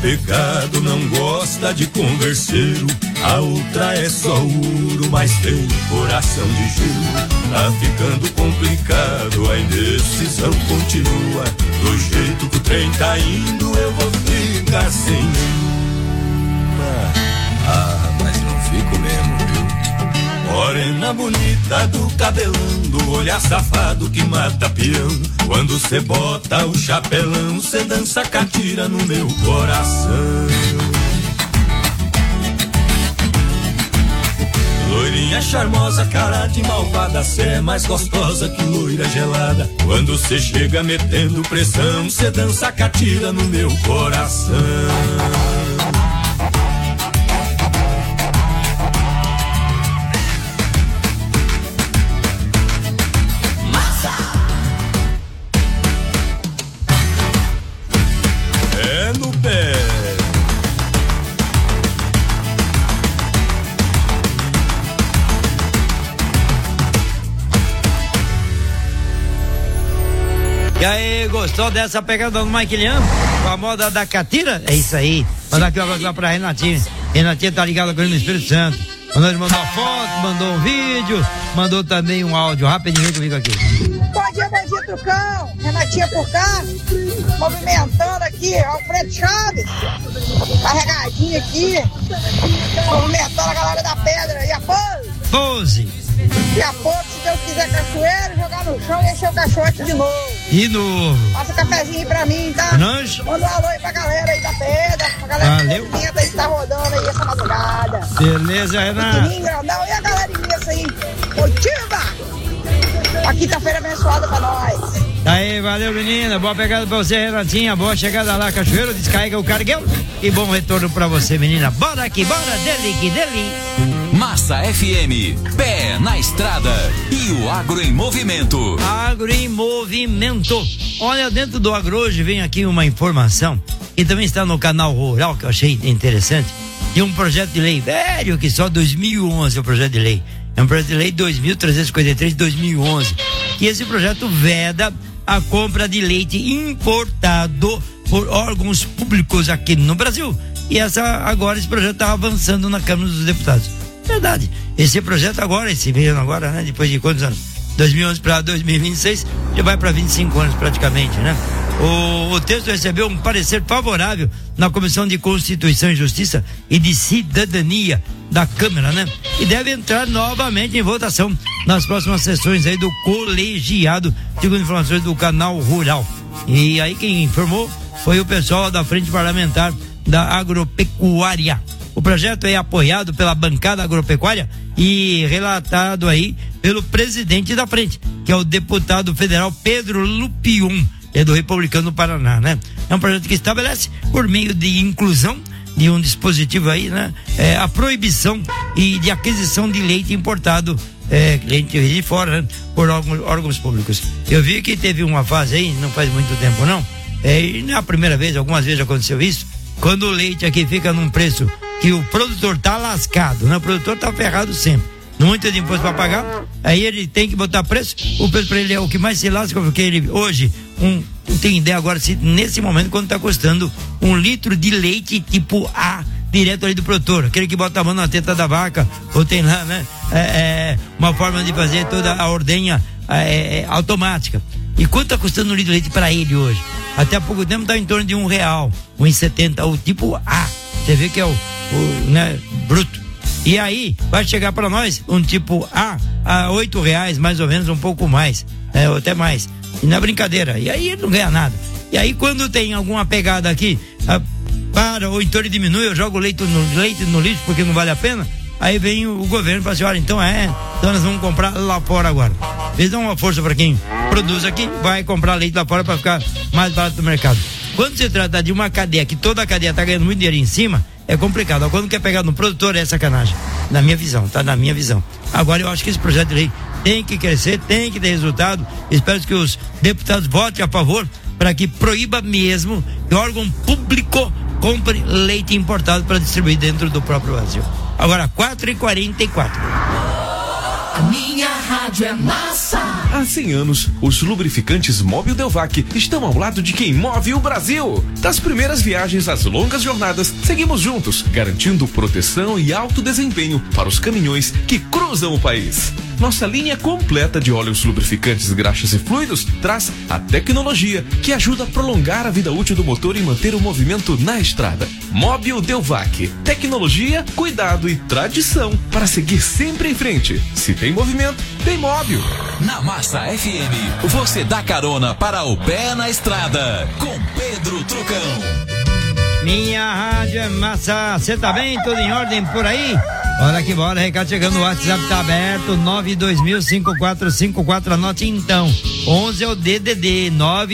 pecado, não gosta de converseiro. A outra é só ouro, mas tem coração de gelo. Tá ficando complicado, a indecisão continua. Do jeito que o trem tá indo, eu vou ficar sem uma. Mas não fico mesmo, viu? Morena bonita do cabelão, do olhar safado que mata peão. Quando cê bota o chapelão, cê dança catira no meu coração. Loirinha charmosa, cara de malvada, cê é mais gostosa que loira gelada. Quando cê chega metendo pressão, cê dança catira no meu coração. E aí, gostou dessa pegada do Maquilhão? Com a moda da catira? É isso aí. Mandar aqui um abraço lá pra Renatinha. Renatinha tá ligada com ele no Espírito Santo. Mandou uma foto, mandou um vídeo, mandou também um áudio. Rapidinho comigo aqui. Bom dia, Beijinho Trucão. Renatinha por cá. Movimentando aqui, Alfredo Chaves. Carregadinho aqui. Movimentando a galera da pedra. E a Pose. E a pouco, se Deus quiser, cachoeiro, jogar no chão e encher o caixote de novo. De novo. Passa um cafezinho aí pra mim, tá? Nós. Manda um alô aí pra galera aí da pedra, pra galera Valeu. que aí que tá rodando aí essa madrugada. Beleza, Renato. Pequenininho, grandão, e a galera imensa aí. Motiva! Uma quinta-feira abençoada pra nós. Aí, valeu, menina. Boa pegada pra você, Renatinha. Boa chegada lá, cachoeiro. Descarrega o carguel. E bom retorno pra você, menina. Bora aqui, bora, dele, que dele. Massa FM, pé na estrada e o agro em movimento. Agro em movimento. Olha, dentro do agro hoje vem aqui uma informação que também está no canal Rural, que eu achei interessante, de um projeto de lei velho, que só 2011 é o projeto de lei. É um projeto de lei 2353 de 2011. Que esse projeto veda a compra de leite importado por órgãos públicos aqui no Brasil. E esse projeto está avançando na Câmara dos Deputados. Verdade. Esse projeto agora, né? Depois de quantos anos? 2011 para 2026, já vai para 25 anos praticamente, né? O texto recebeu um parecer favorável na Comissão de Constituição e Justiça e de Cidadania da Câmara, né? E deve entrar novamente em votação nas próximas sessões aí do colegiado, segundo informações do canal Rural. E aí quem informou foi o pessoal da Frente Parlamentar da Agropecuária. O projeto é apoiado pela bancada agropecuária e relatado aí pelo presidente da frente, que é o deputado federal Pedro Lupion, é do Republicano do Paraná, né? É um projeto que estabelece, por meio de inclusão de um dispositivo aí, né? A proibição e de aquisição de leite importado, leite de fora, né? Por órgãos públicos. Eu vi que teve uma fase aí, não faz muito tempo não, e não é a primeira vez, algumas vezes aconteceu isso, quando o leite aqui fica num preço que o produtor tá lascado, né? O produtor tá ferrado sempre, muito de imposto para pagar, aí ele tem que botar preço, o preço para ele é o que mais se lasca, porque ele hoje, não tem ideia agora se nesse momento quando tá custando 1 litro de leite tipo A, direto ali do produtor, aquele que bota a mão na teta da vaca, ou tem lá, né? Uma forma de fazer toda a ordenha automática. E quanto tá custando 1 litro de leite para ele hoje? Até há pouco tempo tá em torno de R$1, R$1,70, o tipo A. Você vê que é o né, bruto. E aí vai chegar para nós um tipo A R$8, mais ou menos, um pouco mais, ou até mais. E na brincadeira. E aí ele não ganha nada. E aí quando tem alguma pegada aqui, para ou então ele diminui, eu jogo leite no lixo porque não vale a pena. Aí vem o governo e fala assim, olha, então nós vamos comprar lá fora agora. Eles dão uma força para quem produz aqui, vai comprar leite lá fora para ficar mais barato no mercado. Quando se trata de uma cadeia, que toda a cadeia tá ganhando muito dinheiro em cima, é complicado. Quando quer pegar no produtor, é sacanagem. Na minha visão, tá? Na minha visão. Agora eu acho que esse projeto de lei tem que crescer, tem que ter resultado. Espero que os deputados votem a favor para que proíba mesmo que o órgão público compre leite importado para distribuir dentro do próprio Brasil. Agora, 4h44. A minha rádio é massa. Há 100 anos, os lubrificantes Mobil Delvac estão ao lado de quem move o Brasil. Das primeiras viagens às longas jornadas, seguimos juntos, garantindo proteção e alto desempenho para os caminhões que cruzam o país. Nossa linha completa de óleos lubrificantes, graxas e fluidos traz a tecnologia que ajuda a prolongar a vida útil do motor e manter o movimento na estrada. Mobil Delvac. Tecnologia, cuidado e tradição para seguir sempre em frente. Se tem movimento, tem Mobil. Na Massa FM, você dá carona para o pé na estrada com Pedro Trucão. Minha rádio é massa. Você tá bem? Tudo em ordem por aí? Bora que bora, recado chegando, o WhatsApp tá aberto, 9205454, anote então, 11 é o DDD,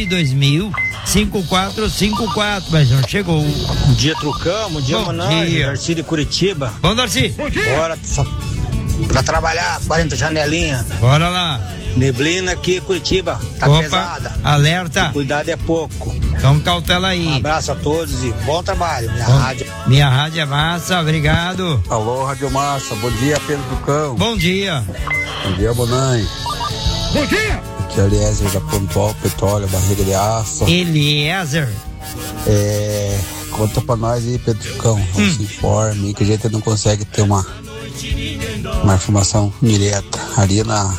9205454, mas não chegou. Bom dia, Trucão, bom dia, Manoel, Darcy de Curitiba. Bom, Darcy. Bom dia. Bora pra trabalhar, 40 janelinha. Bora lá. Neblina aqui, Curitiba, tá Opa, pesada. Alerta. Cuidado é pouco. Então cautela aí. Um abraço a todos e bom trabalho, Minha rádio é massa, obrigado. Alô, Rádio Massa, bom dia, Pedro Trucão. Bom dia. Bom dia, Bonai. Bom dia. Aqui é Eliezer da Pontual Petróleo, barriga de aço. Eliezer. Conta pra nós aí, Pedro Trucão, se informe, que a gente não consegue ter uma informação direta ali na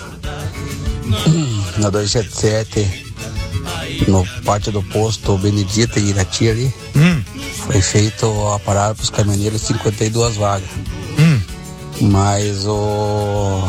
277, no pátio do posto Benedita em Irati ali. Foi feito a parada para os caminhoneiros, 52 vagas. Mas o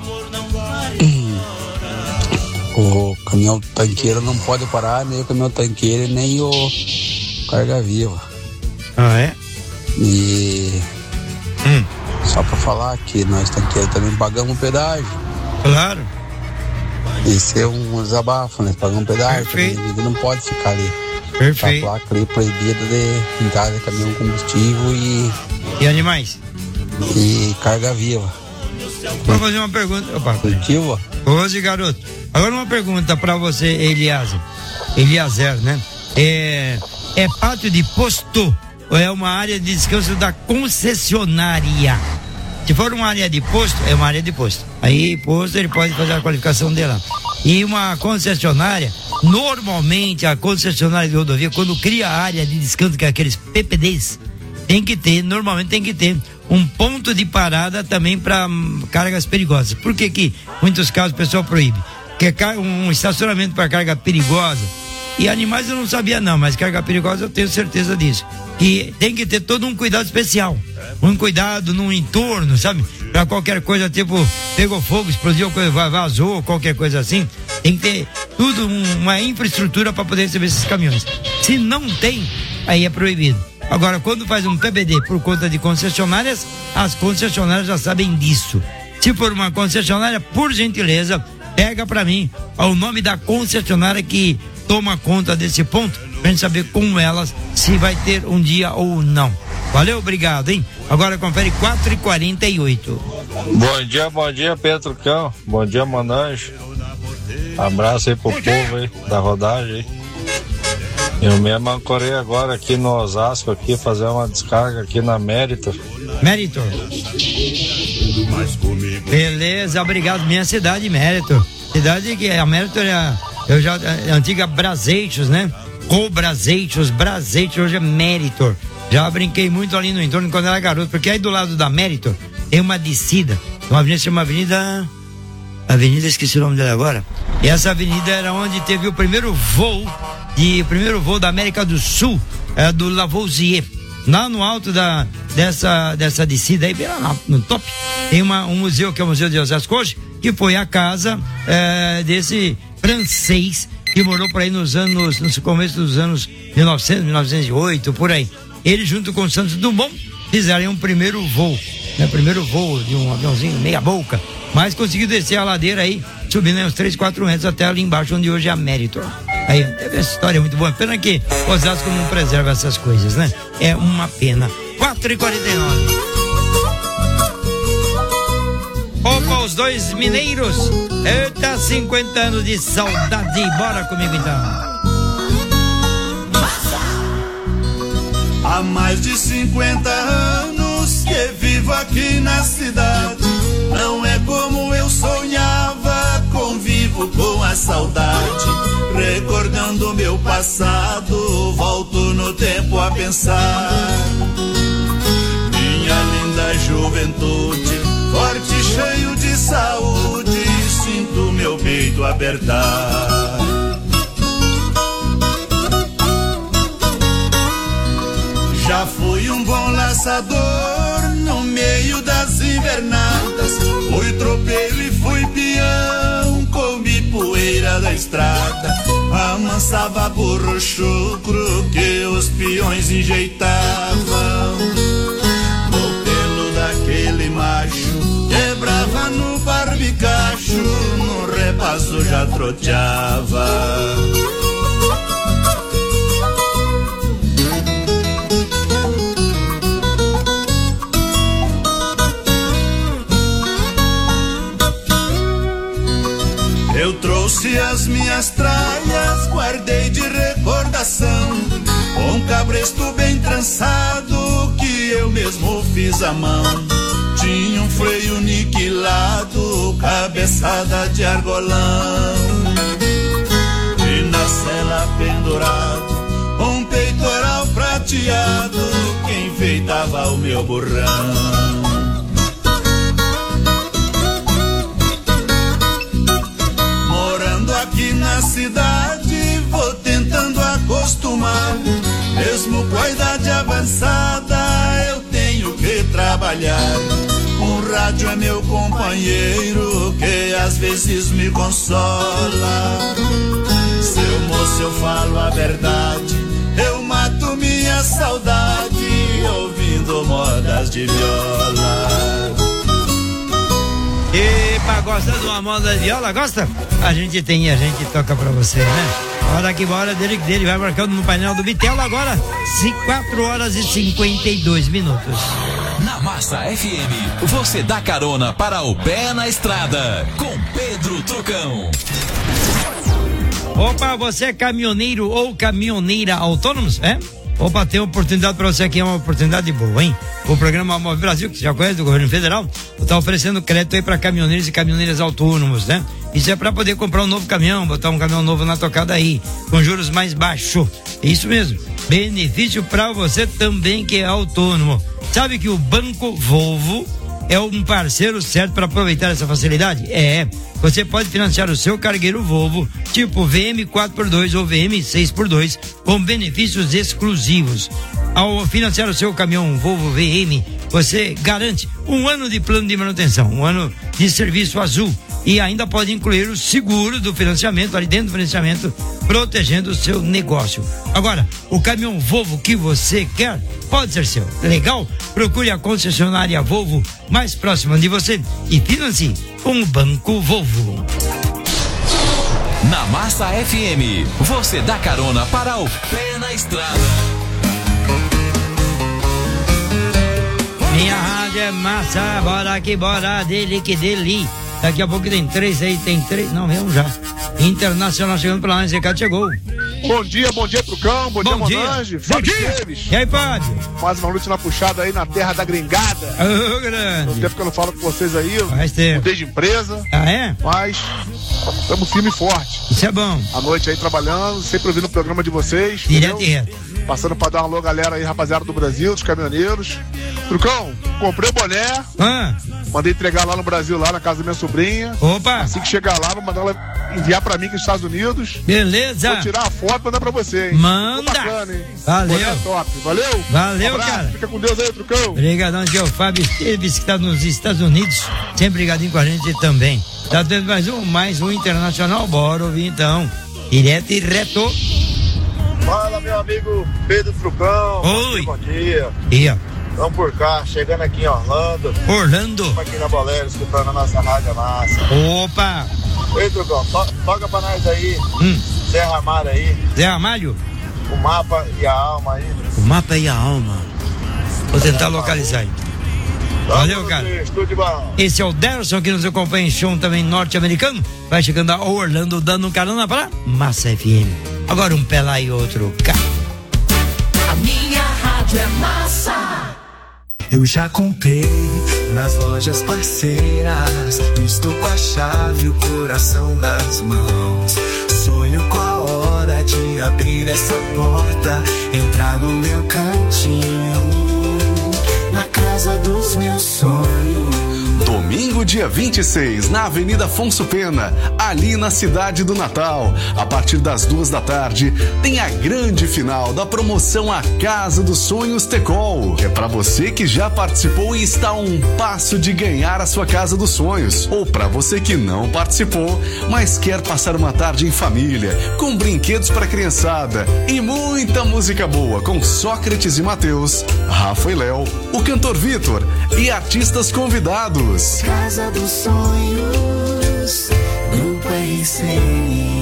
caminhão tanqueiro não pode parar, nem o caminhão tanqueiro nem o carga viva. Ah, é? E só para falar que nós tanqueiros também pagamos um pedágio. Claro. Isso é um desabafo, né? Pagamos um pedágio, também, não pode ficar ali. Perfeito. Tá a placa ali proibida de entrar de caminhão combustível e animais. E carga viva. Vou fazer uma pergunta. Opa. Positiva? Hoje, garoto. Agora uma pergunta pra você, Eliezer, né? É pátio de posto ou é uma área de descanso da concessionária? Se for uma área de posto, é uma área de posto. Aí, posto, ele pode fazer a qualificação dela. E uma concessionária, normalmente a concessionária de rodovia, quando cria a área de descanso, que é aqueles PPDs, normalmente tem que ter um ponto de parada também para cargas perigosas. Por que que, em muitos casos, o pessoal proíbe? Porque um estacionamento para carga perigosa, e animais eu não sabia não, mas carga perigosa eu tenho certeza disso. Que tem que ter todo um cuidado especial. Um cuidado no entorno, sabe? Pra qualquer coisa, tipo, pegou fogo, explodiu, vazou, qualquer coisa assim. Tem que ter tudo, uma infraestrutura para poder receber esses caminhões. Se não tem, aí é proibido. Agora, quando faz um PBD por conta de concessionárias, as concessionárias já sabem disso. Se for uma concessionária, por gentileza, pega pra mim o nome da concessionária que toma conta desse ponto, pra gente saber com elas se vai ter um dia ou não. Valeu, obrigado, hein? Agora confere 4h48. Bom dia, Pedro Trucão. Bom dia, Mananjo. Abraço aí pro povo aí, da rodagem aí. Eu mesmo ancorei agora aqui no Osasco, aqui, fazer uma descarga aqui na Meritor. Beleza, obrigado. Minha cidade, Meritor. Cidade que a Meritor é a antiga Braseiros, né? Ou Braseiros, hoje é Meritor. Já brinquei muito ali no entorno quando era garoto, porque aí do lado da Meritor tem uma descida, uma avenida chama Avenida, esqueci o nome dela agora. E essa avenida era onde teve o primeiro voo da América do Sul, do Lavoisier. Lá no alto dessa descida aí, bem lá no top, tem um museu que é o Museu de Osasco hoje, que foi a casa desse francês que morou por aí no começo dos anos 1900, 1908, por aí. Ele junto com o Santos Dumont fizeram um primeiro voo de um aviãozinho meia boca, mas conseguiu descer a ladeira aí, subindo uns 3, 4 metros até ali embaixo, onde hoje é a Meritor. Aí, teve essa história muito boa. Pena que Osasco não preserva essas coisas, né? É uma pena. 4h49. Opa, os dois mineiros. Eita, 50 anos de saudade. Bora comigo então. Há mais de 50 anos que vivo aqui na cidade. Não é como eu sou saudade, recordando meu passado, volto no tempo a pensar. Minha linda juventude, forte e cheio de saúde, sinto meu peito apertar. Já fui um bom laçador no meio das invernadas, fui tropeiro e fui peão, comi poeira da estrada, amansava burro chucro que os peões enjeitavam. No pelo daquele macho, quebrava no barbicacho, no repasso já troteava. Eu trouxe as minhas tralhas, guardei de recordação, um cabresto bem trançado que eu mesmo fiz à mão. Tinha um freio niquilado, cabeçada de argolão, e na sela pendurado um peitoral prateado que enfeitava o meu burrão. Aqui na cidade vou tentando acostumar, mesmo com a idade avançada eu tenho que trabalhar. Um rádio é meu companheiro que às vezes me consola. Seu moço, eu falo a verdade, eu mato minha saudade ouvindo modas de viola. Epa, gosta de uma moda de viola? Gosta? A gente tem e a gente toca pra você, né? Hora que bora dele vai marcando no painel do Bitelo agora, 4 horas e 52 minutos. Na Massa FM, você dá carona para o Pé na Estrada, com Pedro Trucão. Opa, você é caminhoneiro ou caminhoneira autônomos, é? Opa, tem oportunidade para você aqui, é uma oportunidade boa, hein? O programa Move Brasil, que você já conhece, do governo federal, está oferecendo crédito aí para caminhoneiros e caminhoneiras autônomos, né? Isso é para poder comprar um novo caminhão, botar um caminhão novo na tocada aí, com juros mais baixos. Isso mesmo, benefício para você também que é autônomo. Sabe que o Banco Volvo é um parceiro certo para aproveitar essa facilidade? Você pode financiar o seu cargueiro Volvo, tipo VM 4x2 ou VM 6x2, com benefícios exclusivos. Ao financiar o seu caminhão Volvo VM, você garante 1 ano de plano de manutenção, 1 ano de serviço azul, e ainda pode incluir o seguro do financiamento, ali dentro do financiamento, protegendo o seu negócio. Agora, o caminhão Volvo que você quer pode ser seu. Legal? Procure a concessionária Volvo mais próxima de você e financie com o Banco Volvo. Na Massa FM, você dá carona para o Pé na Estrada. Minha rádio é massa, bora que bora, dele que dele. Daqui a pouco tem 3 aí, não, é um já. Internacional chegando pra lá, esse recado chegou. Bom dia, Trucão, bom dia, Monange, Fábio Esteves. E aí, Fábio? Mais uma noite na puxada aí na terra da gringada. Ô, grande. Faz tempo que eu não falo com vocês aí, faz tempo. Mudei de empresa. Ah, é? Mas estamos firme e forte. Isso é bom. À noite aí trabalhando, sempre ouvindo o programa de vocês. Direto e reto. Passando pra dar um alô, galera aí, rapaziada do Brasil, dos caminhoneiros. Trucão, comprei o boné. Mandei entregar lá no Brasil, lá na casa da minha sobrinha. Opa! Assim que chegar lá, vou mandar ela enviar pra mim aqui nos Estados Unidos. Beleza! Vou tirar a foto e mandar pra você, hein? Manda! Bacana, hein? Valeu! Top. Valeu! Valeu, um cara! Fica com Deus aí, Trucão! Obrigadão, aqui é o Fábio Esteves, que tá nos Estados Unidos, sempre ligadinho com a gente também. Tá tendo mais um internacional, bora ouvir então. Direto e reto. Fala, meu amigo Pedro Trucão. Oi! Bom dia! Ia. Vamos por cá, chegando aqui em Orlando. Estamos aqui na Bolero, escutando a nossa rádio massa. Opa! Ei, Trucão, toca pra nós aí. Zé Ramalho aí. Zé Ramalho? O mapa e a alma aí. O mapa e a alma. Vou tentar localizar aí. Valeu, cara. Esse é o Derson que nos acompanha em show também norte-americano. Vai chegando a Orlando, dando carona para Massa FM. Agora um pé lá e outro cá. A minha rádio é massa. Eu já comprei nas lojas parceiras, estou com a chave e o coração nas mãos. Sonho com a hora de abrir essa porta, entrar no meu cantinho, na casa dos meus sonhos. Domingo, dia 26, na Avenida Afonso Pena, ali na cidade do Natal. A partir das 14h, tem a grande final da promoção A Casa dos Sonhos Tecol. É para você que já participou e está a um passo de ganhar a sua Casa dos Sonhos. Ou para você que não participou, mas quer passar uma tarde em família, com brinquedos para criançada e muita música boa com Sócrates e Mateus, Rafa e Léo, o cantor Vitor e artistas convidados. Casa dos Sonhos, Grupo RCN.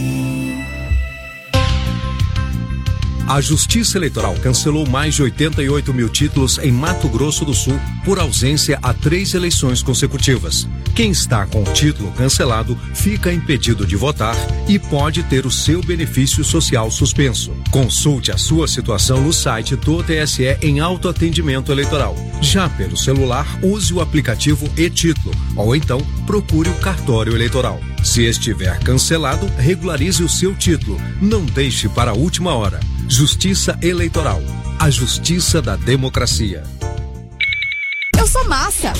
A Justiça Eleitoral cancelou mais de 88 mil títulos em Mato Grosso do Sul por ausência a 3 eleições consecutivas. Quem está com o título cancelado fica impedido de votar e pode ter o seu benefício social suspenso. Consulte a sua situação no site do TSE em autoatendimento eleitoral. Já pelo celular, use o aplicativo e-Título ou então procure o cartório eleitoral. Se estiver cancelado, regularize o seu título. Não deixe para a última hora. Justiça Eleitoral, a justiça da democracia. Eu sou Massa.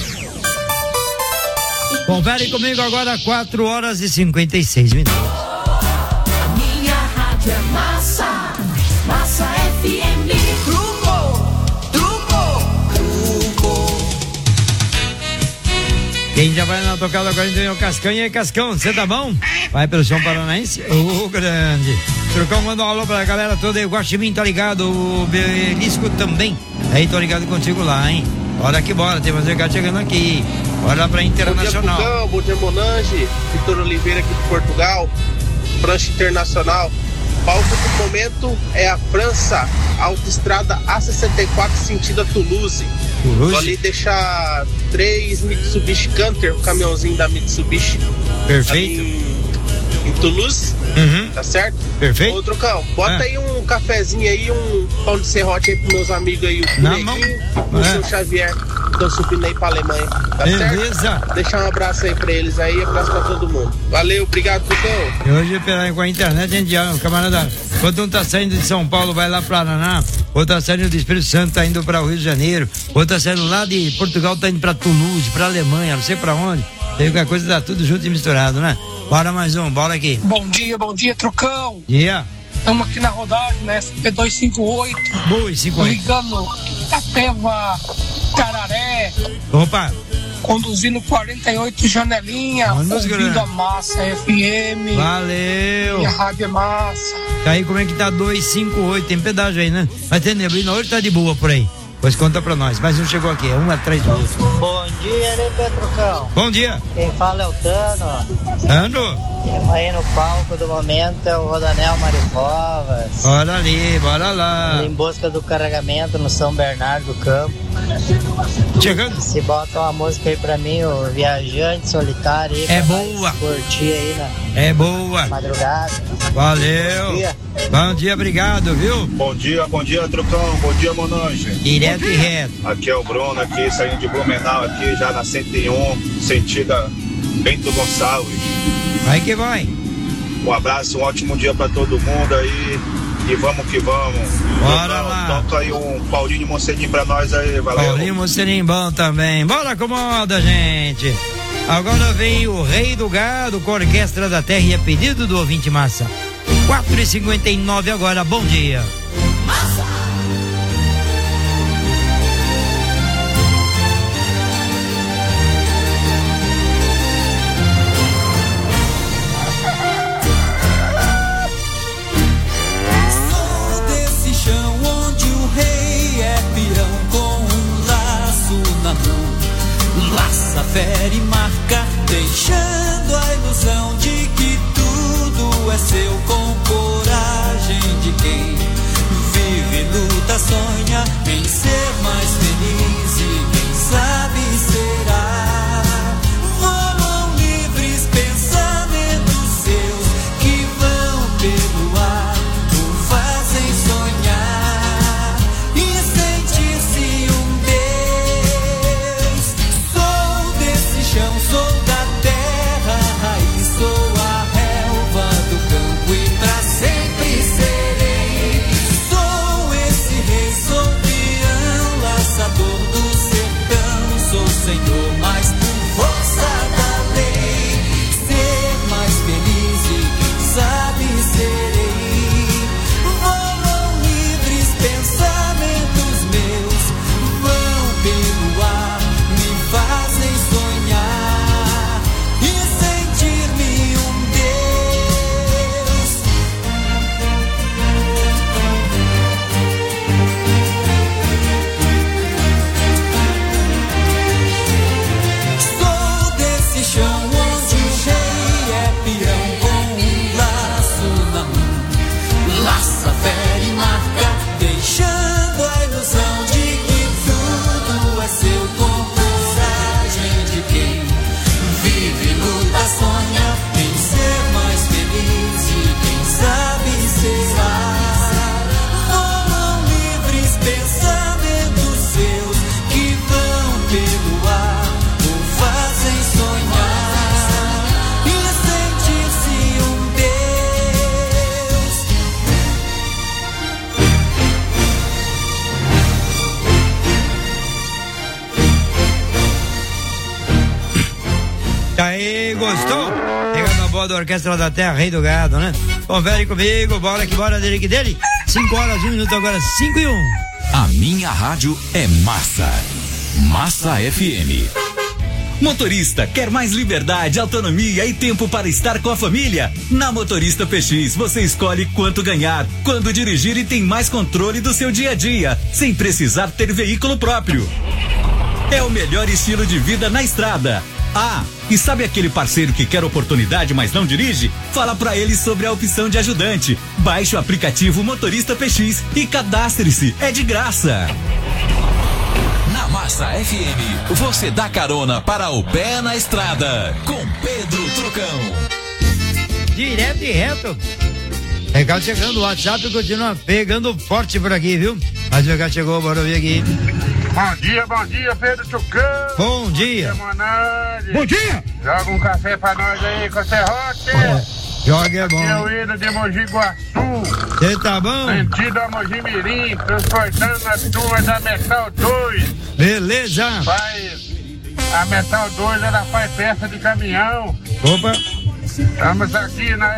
Confere comigo agora 4h56. Minha rádio é Massa, Massa FM. Truco. Quem já vai na tocada agora é o Cascão. E aí, Cascão, você tá bom? Vai pelo São Paranaense? Ô, grande. Trucão, manda um alô pra galera toda aí. O Guaxinim tá ligado, o Belisco também. Aí, tô ligado contigo lá, hein? Bora que bora, tem mais um recado chegando aqui. Bora pra Internacional. Bom dia, Pugão, bom dia, Monange. Vitor Oliveira aqui de Portugal. Prancha Internacional. Palco do momento é a França, Autoestrada A64, sentido a Toulouse. Vou ali deixar 3 Mitsubishi Canter, o caminhãozinho da Mitsubishi. Perfeito. Em Toulouse, tá certo? Perfeito. Ô, Trucão, bota aí um cafezinho aí, um pão de serrote aí pros meus amigos aí, o Neguinho, o seu Xavier, que estão subindo aí pra Alemanha, tá beleza. Certo? Deixar um abraço aí pra eles aí, abraço pra todo mundo. Valeu, obrigado, Trucão. E hoje, com a internet, a gente já, camarada, quando um tá saindo de São Paulo, vai lá pra Araná, outro tá saindo do Espírito Santo, tá indo pra Rio de Janeiro, outro tá saindo lá de Portugal, tá indo pra Toulouse, pra Alemanha, não sei pra onde, tem qualquer coisa, tá tudo junto e misturado, né? Bora mais um, bora aqui. Bom dia, Trucão. Dia. Estamos aqui na rodagem, né? SP258. Boa, 58. Ligando Itapeva, Cararé. Opa. Conduzindo 48 janelinha. Ouvindo a Massa FM. Valeu. E a Rádio é Massa. Tá aí, como é que tá 258? Tem pedágio aí, né? Mas tem neblina, hoje tá de boa por aí. Pois conta pra nós. Mais um chegou aqui, um atrás do outro. Bom dia, né, Petrucão? Bom dia. Quem fala é o Tano. Tano? Aí no palco do momento é o Rodanel Maripovas. Bora ali, bora lá. Em busca do carregamento no São Bernardo do Campo. Chegando. Se bota uma música aí pra mim, o Viajante Solitário aí. É boa. Curtir aí na boa. Madrugada. Valeu. Bom dia, obrigado, viu? Bom dia, Trucão. Bom dia, Monange. Direto e reto. Aqui é o Bruno, aqui saindo de Blumenau, aqui já na 101, sentida Bento Gonçalves. Vai que vai. Um abraço, um ótimo dia pra todo mundo aí. E vamos que vamos. Bora lá. Toca aí um Paulinho Mocelinho pra nós aí, valeu. Paulinho Mocelinho bom também. Bora com moda, gente. Agora vem o Rei do Gado com a Orquestra da Terra e a pedido do ouvinte Massa. 4h59 agora, bom dia. Massa. Laça, fere e marca, deixando a ilusão de que tudo é seu, com coragem de quem vive Gostou? Pegando a bola da Orquestra da Terra, Rei do Gado, né? Confere comigo, bora que bora dele que dele. 5 horas, 1 minuto, agora 5 e 1. A minha rádio é Massa. Massa FM. Motorista, quer mais liberdade, autonomia e tempo para estar com a família? Na Motorista PX, você escolhe quanto ganhar, quando dirigir e tem mais controle do seu dia a dia, sem precisar ter veículo próprio. É o melhor estilo de vida na estrada. Ah, e sabe aquele parceiro que quer oportunidade, mas não dirige? Fala pra ele sobre a opção de ajudante. Baixe o aplicativo Motorista PX e cadastre-se, é de graça. Na Massa FM, você dá carona para o pé na estrada, com Pedro Trucão. Direto e reto. Recado chegando, o WhatsApp continua pegando forte por aqui, viu? Mas o recado chegou, bora ver aqui. Bom dia, Pedro Trucão. Bom dia. Bom dia. Joga um café pra nós aí, com serrote. Joga é bom. Aqui é o Ida de Mogi Guaçu. Você tá bom? Sentido a Mogi Mirim, transportando as turmas da Metal 2. Beleza. A Metal 2, ela faz peça de caminhão. Opa. Estamos aqui na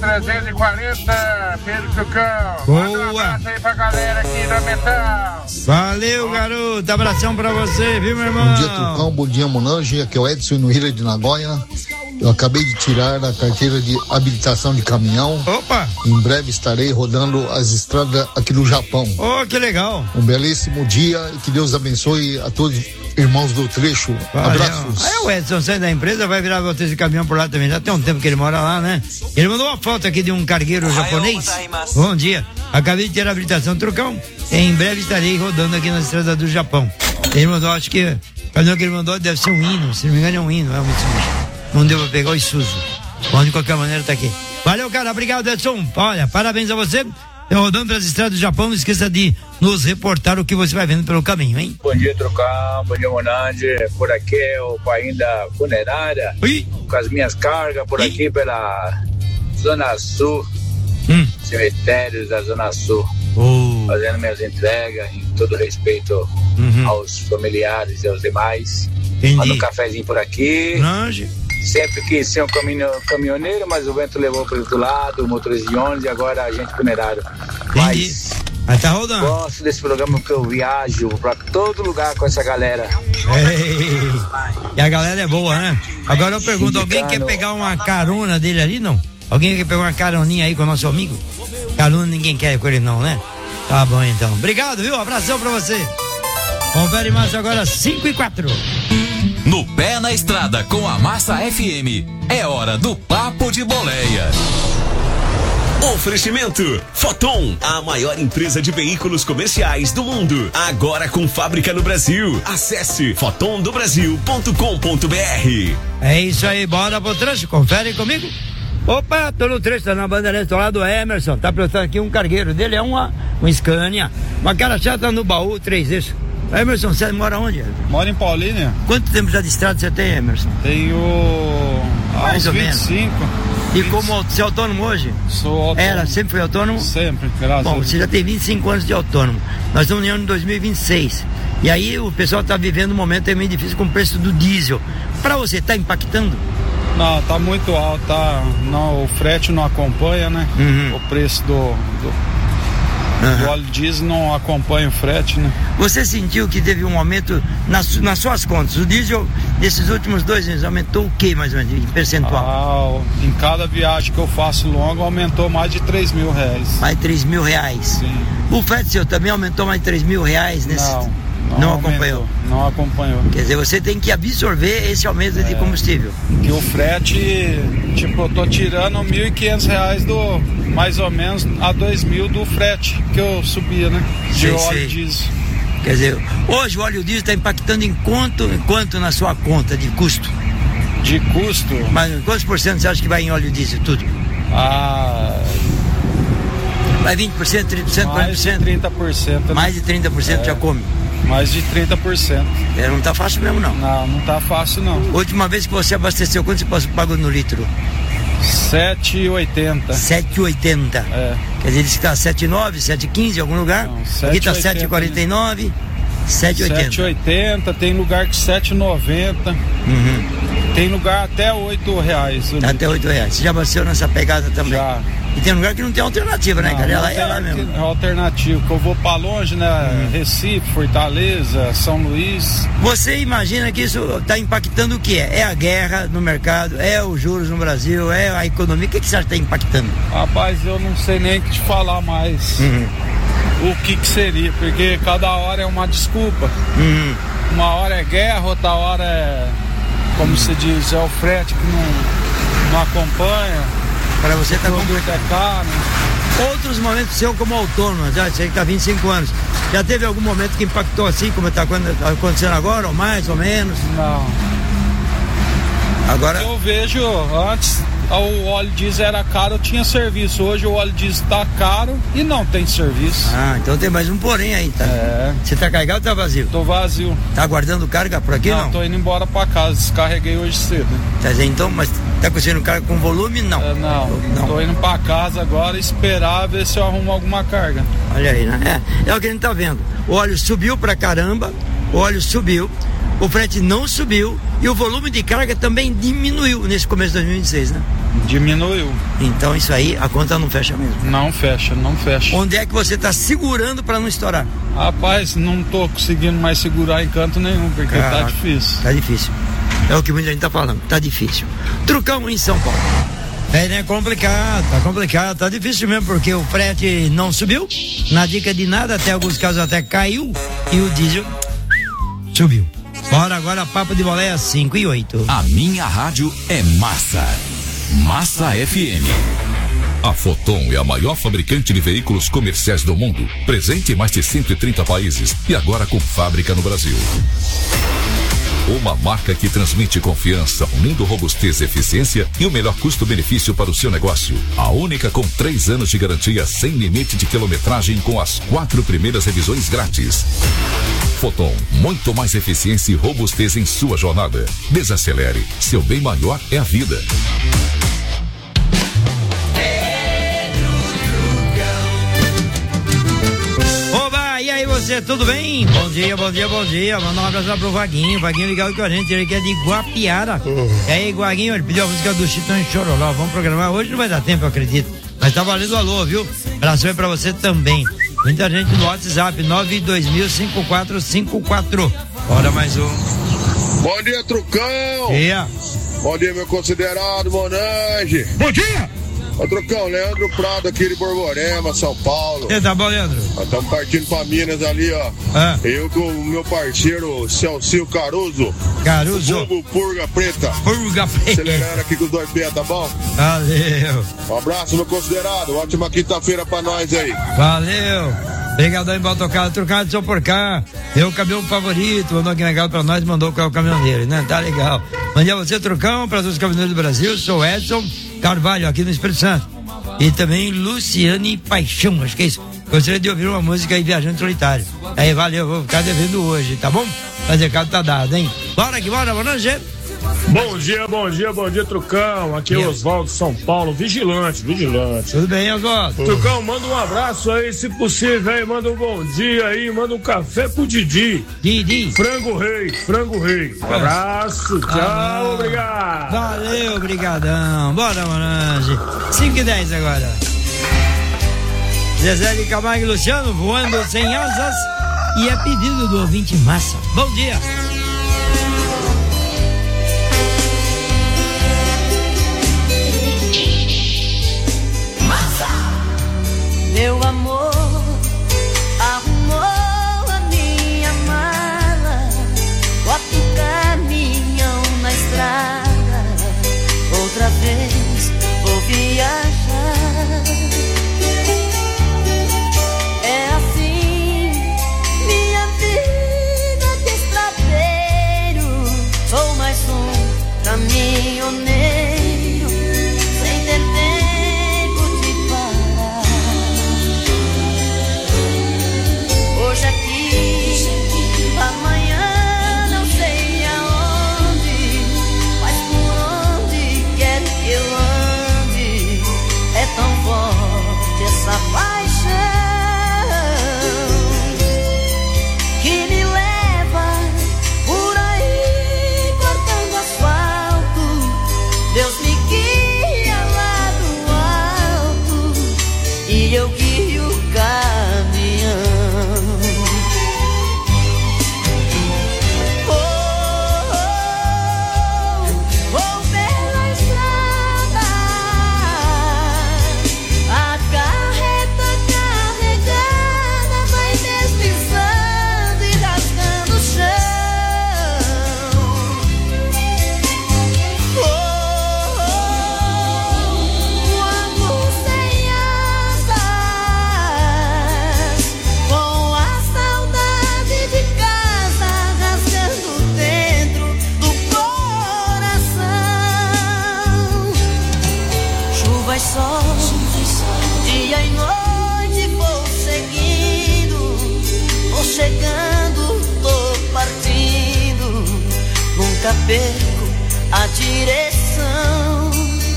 SP-340, Pedro Trucão. Boa. Manda um abraço aí pra galera aqui da Metal. Valeu, garoto. Abração pra você, viu, meu irmão? Bom dia, Trucão. Bom dia, Monange. Aqui é o Edson no Rio de Nagoya. Eu acabei de tirar a carteira de habilitação de caminhão. Opa! Em breve estarei rodando as estradas aqui no Japão. Oh, que legal! Um belíssimo dia e que Deus abençoe a todos irmãos do trecho. Valeu. Abraços. Aí o Edson sai da empresa, vai virar motorista de caminhão por lá também. Já tem um tempo que ele mora lá, né? Ele mandou uma foto aqui de um cargueiro japonês. Bom dia. Acabei de ter a habilitação Trucão. Em breve estarei rodando aqui na estrada do Japão. Ele mandou, acho que o caminhão que ele mandou deve ser um hino. Se não me engano é um hino, é um Mitsubishi. Não deu pra pegar o Isuzu. Bom, de qualquer maneira tá aqui. Valeu, cara. Obrigado, Edson. Olha, parabéns a você. Rodando pelas estradas do Japão, não esqueça de nos reportar o que você vai vendo pelo caminho, hein? Bom dia, Trucão. Bom dia, Monange. Por aqui é o pai da funerária. Oi? Com as minhas cargas por aqui pela Zona Sul. Cemitérios da Zona Sul. Fazendo minhas entregas em todo respeito aos familiares e aos demais. Manda um cafezinho por aqui. Longe. Sempre quis ser um caminhoneiro, mas o vento levou para o outro lado, motorista de ônibus e agora agente funerário. Mas tá rodando. Gosto desse programa porque eu viajo para todo lugar com essa galera. Ei, e a galera é boa, né? Agora eu pergunto, alguém quer pegar uma carona dele ali, não? Alguém quer pegar uma caroninha aí com o nosso amigo? Carona ninguém quer com ele não, né? Tá bom então. Obrigado, viu? Abração pra você. Confere mais agora 5:04. No pé na estrada com a Massa FM, é hora do Papo de Boleia. Oferecimento Foton, a maior empresa de veículos comerciais do mundo, agora com fábrica no Brasil. Acesse fotondobrasil.com.br. É isso aí, bora pro trecho, confere comigo. Opa, tô no trecho, tá na Bandeirantes, tô lá do Emerson, tá prestando aqui um cargueiro dele, é um Scania, uma cara chata no baú, 3 eixos. Emerson, você mora onde? Moro em Paulínia. Quanto tempo já de estrada você tem, Emerson? Tenho mais ou 25. Menos. E como você é autônomo hoje? Sou autônomo. Era, sempre foi autônomo? Sempre, graças a Deus. Bom, você já tem 25 anos de autônomo. Nós estamos no ano de 2026. E aí o pessoal está vivendo um momento meio difícil com o preço do diesel. Para você, tá impactando? Não, tá muito alto, tá? Não, o frete não acompanha, né? O preço do óleo diesel não acompanha o frete, né? Você sentiu que teve um aumento nas suas contas? O diesel, nesses últimos 2 meses, aumentou o que mais ou menos, em percentual? Em cada viagem que eu faço longa, aumentou mais de R$3.000. Mais de R$3.000? Sim. O frete seu também aumentou mais de R$3.000 nesse? Não acompanhou? Não acompanhou. Quer dizer, você tem que absorver esse aumento de combustível. Que o frete, tipo, eu tô tirando R$1.500 do, mais ou menos, a R$2.000 do frete que eu subia, né? De óleo diesel. Quer dizer, hoje o óleo diesel está impactando em quanto na sua conta de custo? De custo? Mas quantos por cento você acha que vai em óleo diesel tudo? Vai 20%, 30%, 40%? Mais de 30%. Né? Mais de 30% já come? Mais de 30%. Não tá fácil mesmo, não? Não tá fácil, não. Última vez que você abasteceu, quanto você pagou no litro? R$7,80. R$7,80. Quer dizer, diz que tá R$7,9, R$7,15 em algum lugar? Não, aqui tá R$7,49. 7,80, tem lugar que 7,90. Tem lugar até R$8. Até R$8. Você já abasteceu nessa pegada também? Já. E tem lugar que não tem alternativa, né, cara? Ela é lá mesmo. É alternativa, que eu vou pra longe, né? Recife, Fortaleza, São Luís. Você imagina que isso tá impactando o que é? É a guerra no mercado, é os juros no Brasil, é a economia. O que você acha que tá impactando? Rapaz, eu não sei nem o que te falar mais. O que seria, porque cada hora é uma desculpa. Uma hora é guerra, outra hora é, como se diz, é o frete que não acompanha. Para você tá complicado. É caro. Outros momentos seu como autônomo, já você que tá 25 anos, já teve algum momento que impactou assim, como tá acontecendo agora, ou mais ou menos? Não. Agora eu vejo, antes o óleo diesel era caro, eu tinha serviço. Hoje o óleo diesel tá caro e não tem serviço. Então tem mais um porém aí, tá? Você tá carregado ou tá vazio? Tô vazio. Tá aguardando carga por aqui, não? Tô indo embora pra casa, descarreguei hoje cedo. Tá dizendo então, mas tá conseguindo carga com volume? Não. Não. Tô indo pra casa agora, esperar ver se eu arrumo alguma carga. Olha aí, né? É o que a gente tá vendo. O óleo subiu pra caramba, o frete não subiu e o volume de carga também diminuiu nesse começo de 2026, né? Diminuiu. Então isso aí, a conta não fecha mesmo. Não fecha. Onde é que você tá segurando para não estourar? Rapaz, não tô conseguindo mais segurar em canto nenhum, porque tá difícil. Tá difícil. É o que muita gente tá falando, tá difícil. Trucão em São Paulo. Né? Complicado, tá difícil mesmo, porque o frete não subiu, na dica de nada, até alguns casos até caiu, e o diesel subiu. Bora agora, papo de boleia 5 e 8. A minha rádio é Massa. Massa FM. A Foton é a maior fabricante de veículos comerciais do mundo, presente em mais de 130 países e agora com fábrica no Brasil. Uma marca que transmite confiança, unindo robustez e eficiência e o melhor custo-benefício para o seu negócio. A única com 3 anos de garantia sem limite de quilometragem com as 4 primeiras revisões grátis. Foton, muito mais eficiência e robustez em sua jornada. Desacelere, seu bem maior é a vida. E aí você, tudo bem? Bom dia. Manda um abraço pro Vaguinho ligado com a gente, ele que é de Guapiara. E aí, Vaguinho, ele pediu a música do Chitão de Chororó, vamos programar, hoje não vai dar tempo, eu acredito, mas tá valendo o alô, viu? Abraço aí pra você também. Muita gente no WhatsApp, 9205454. Bora mais um. Bom dia, Trucão. Bom dia, meu considerado Monange. Bom dia. Ô, Trucão, Leandro Prado aqui de Borborema, São Paulo. Tá bom, Leandro? Nós estamos partindo pra Minas ali, ó. Eu com o meu parceiro Celcio Caruso. Vulgo Purga Preta. Acelerando aqui com os 2 pés, tá bom? Valeu. Um abraço, meu considerado. Ótima quinta-feira pra nós aí. Valeu. Obrigado aí, Baltocado. Trocado só por cá. Eu, o caminhão favorito, mandou aqui legal pra nós, mandou o caminhão dele, né? Tá legal. Bom dia a você, Trucão, para todos os caminhoneiros do Brasil. Sou Edson Carvalho, aqui no Espírito Santo. E também Luciane Paixão, acho que é isso. Gostaria de ouvir uma música aí, Viajante Solitário. Aí, valeu, vou ficar devendo hoje, tá bom? Mas o recado tá dado, hein? Bora que bora, boa noite. Bom dia, Trucão. Aqui é o Oswaldo, São Paulo, vigilante. Tudo bem, Oswaldo? Trucão, manda um abraço aí, se possível, aí, manda um bom dia aí, manda um café pro Didi. Frango Rei. Um abraço, tchau, obrigado. Valeu, obrigadão. Bora, Morange. 5:10 agora. Zezé de Camargo e Luciano voando sem asas, e é pedido do ouvinte Massa. Bom dia. Meu amor arrumou a minha mala, bota o caminhão na estrada, outra vez vou viajar. É assim minha vida de estradeiro, sou mais um caminhoneiro sem ter tempo de parar. Hoje aqui, amanhã não sei aonde, mas por onde quer que eu ande, é tão forte faz sol, dia e noite vou seguindo, vou chegando, tô partindo, nunca perco a direção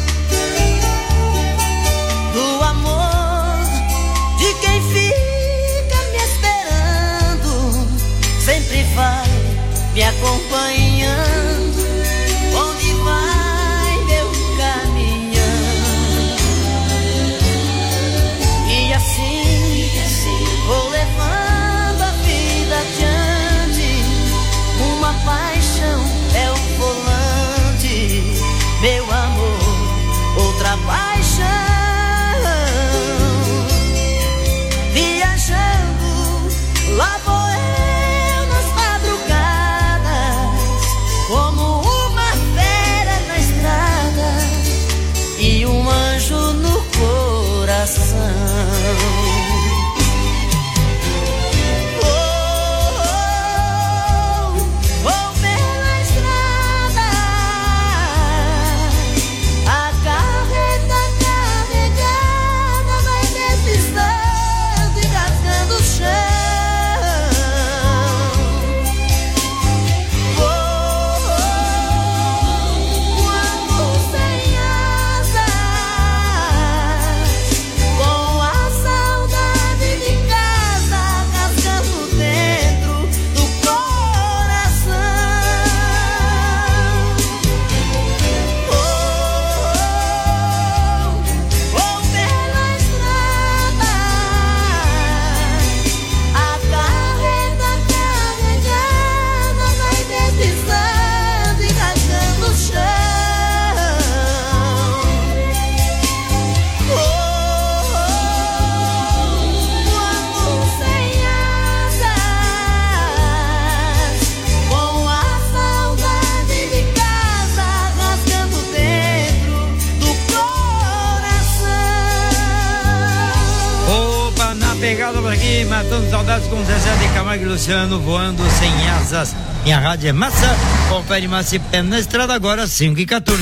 do amor de quem fica me esperando, sempre vai me acompanhando, onde vai meu caminhão, e assim vou levando a vida adiante, uma paixão é o volante, meu amor, outra paixão, viajando, lá vou eu nas madrugadas, como uma fera na estrada, e um anjo no coração. Matando saudades com Zezé de Camargo e Luciano, voando sem asas. Minha rádio é massa. Confere massa e pé na estrada agora, 5h14.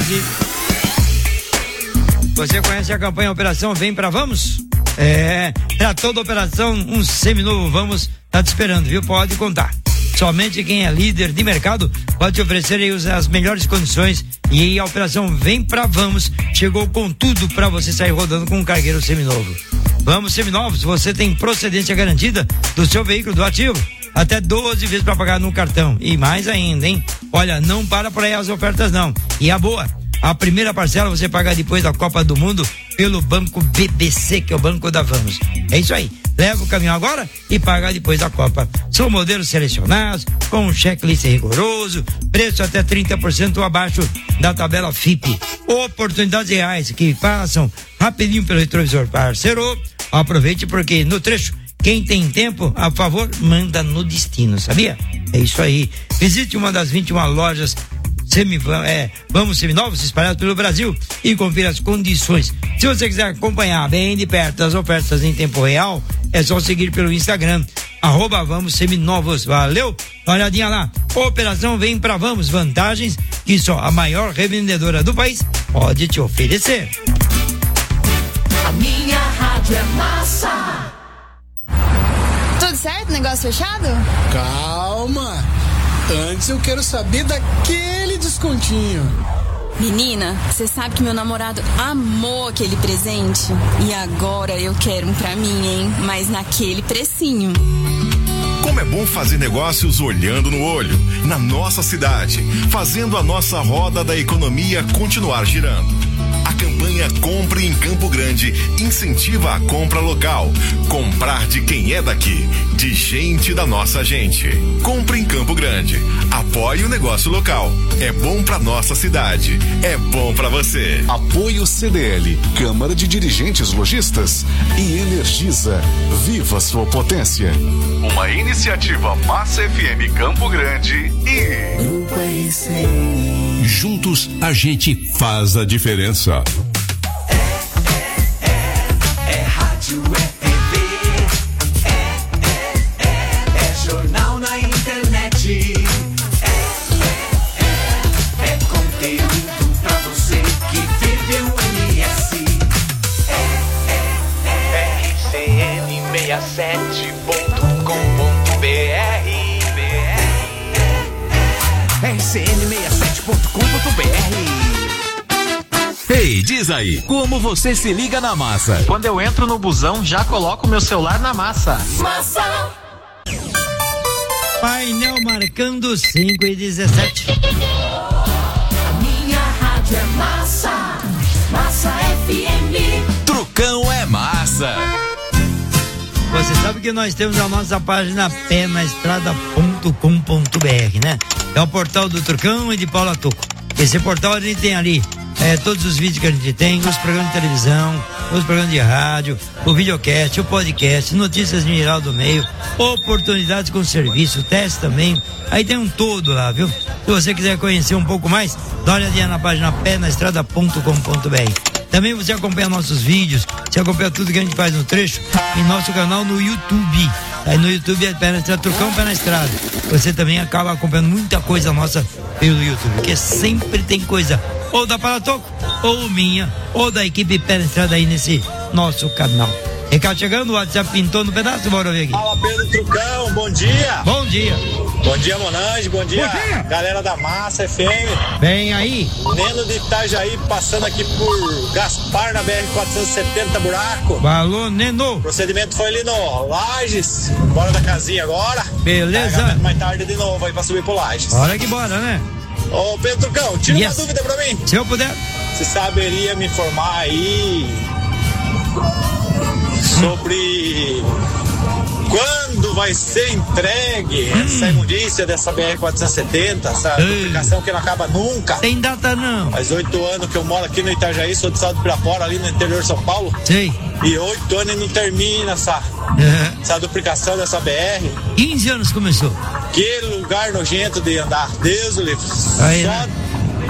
Você conhece a campanha Operação Vem Pra Vamos? Pra toda operação, um seminovo Vamos tá te esperando, viu? Pode contar. Somente quem é líder de mercado pode te oferecer aí as melhores condições. E aí a Operação Vem Pra Vamos chegou com tudo pra você sair rodando com um cargueiro seminovo. Vamos Seminovos, você tem procedência garantida do seu veículo do ativo, até 12 vezes para pagar no cartão, e mais ainda, hein? Olha, não para por aí as ofertas não, e a boa, a primeira parcela você paga depois da Copa do Mundo pelo Banco BBC, que é o Banco da Vamos. É isso aí, leva o caminhão agora e paga depois da Copa. São modelos selecionados, com um checklist rigoroso, preço até 30% abaixo da tabela FIPE. Oportunidades reais que passam rapidinho pelo retrovisor. Parceiro, aproveite porque no trecho, quem tem tempo a favor manda no destino, sabia? É isso aí. Visite uma das 21 lojas Vamos Seminovos espalhados pelo Brasil e confira as condições. Se você quiser acompanhar bem de perto as ofertas em tempo real, é só seguir pelo Instagram, @Vamos Seminovos. Valeu? Dá uma olhadinha lá. Operação Vem Pra Vamos, vantagens que só a maior revendedora do país pode te oferecer. A minha rádio é massa. Tudo certo? Negócio fechado? Calma. Antes eu quero saber daquele descontinho. Menina, você sabe que meu namorado amou aquele presente? E agora eu quero um pra mim, hein? Mas naquele precinho. Como é bom fazer negócios olhando no olho, na nossa cidade, fazendo a nossa roda da economia continuar girando. A campanha Compre em Campo Grande incentiva a compra local. Comprar de quem é daqui, de gente da nossa gente. Compre em Campo Grande. Apoie o negócio local. É bom pra nossa cidade. É bom pra você. Apoio CDL, Câmara de Dirigentes Lojistas e Energisa. Viva sua potência. Uma iniciativa Massa FM Campo Grande e juntos a gente faz a diferença. É rádio, é TV, é jornal na internet, é conteúdo pra você que vive o MS. rcn67.com.br. Ei, diz aí, como você se liga na massa? Quando eu entro no busão, já coloco meu celular na massa. Massa. Painel marcando 5:17. A minha rádio é massa. Massa FM. Trucão é massa. Você sabe que nós temos a nossa página penaestrada.com.br, né? É o portal do Trucão e de Paula Toco. Esse portal a gente tem ali todos os vídeos que a gente tem, os programas de televisão, os programas de rádio, o videocast, o podcast, notícias em geral do meio, oportunidades com serviço, teste também. Aí tem um todo lá, viu? Se você quiser conhecer um pouco mais, dá uma olhadinha na página penaestrada.com.br. Também você acompanha nossos vídeos, você acompanha tudo que a gente faz no trecho em nosso canal no YouTube. Aí no YouTube é Pé na Estrada, Trucão Pé na Estrada. Você também acaba acompanhando muita coisa nossa pelo YouTube, porque sempre tem coisa ou da Palatoco, ou minha, ou da equipe Pé na Estrada aí nesse nosso canal. Recado chegando, o WhatsApp pintou no pedaço, bora ver aqui. Fala, Pedro Trucão, bom dia. Bom dia. Bom dia, Monange, bom dia, galera da Massa FM. Vem aí. Neno de Itajaí, passando aqui por Gaspar na BR-470 Buraco. Falou, Neno. O procedimento foi ali no Lages, bora da casinha agora. Beleza. Mais tarde de novo aí pra subir pro Lages. Bora que bora, né? Ô, Pedro Trucão, tira uma dúvida pra mim. Se eu puder. Você saberia me informar aí sobre quando vai ser entregue essa imundícia dessa BR-470, essa duplicação que não acaba nunca? Tem data não. Faz 8 anos que eu moro aqui no Itajaí, sou de Salto de Pirapora, ali no interior de São Paulo. Sei. E 8 anos e não termina essa duplicação dessa BR. 15 anos começou. Que lugar nojento de andar, Deus o livre. Aí, só né?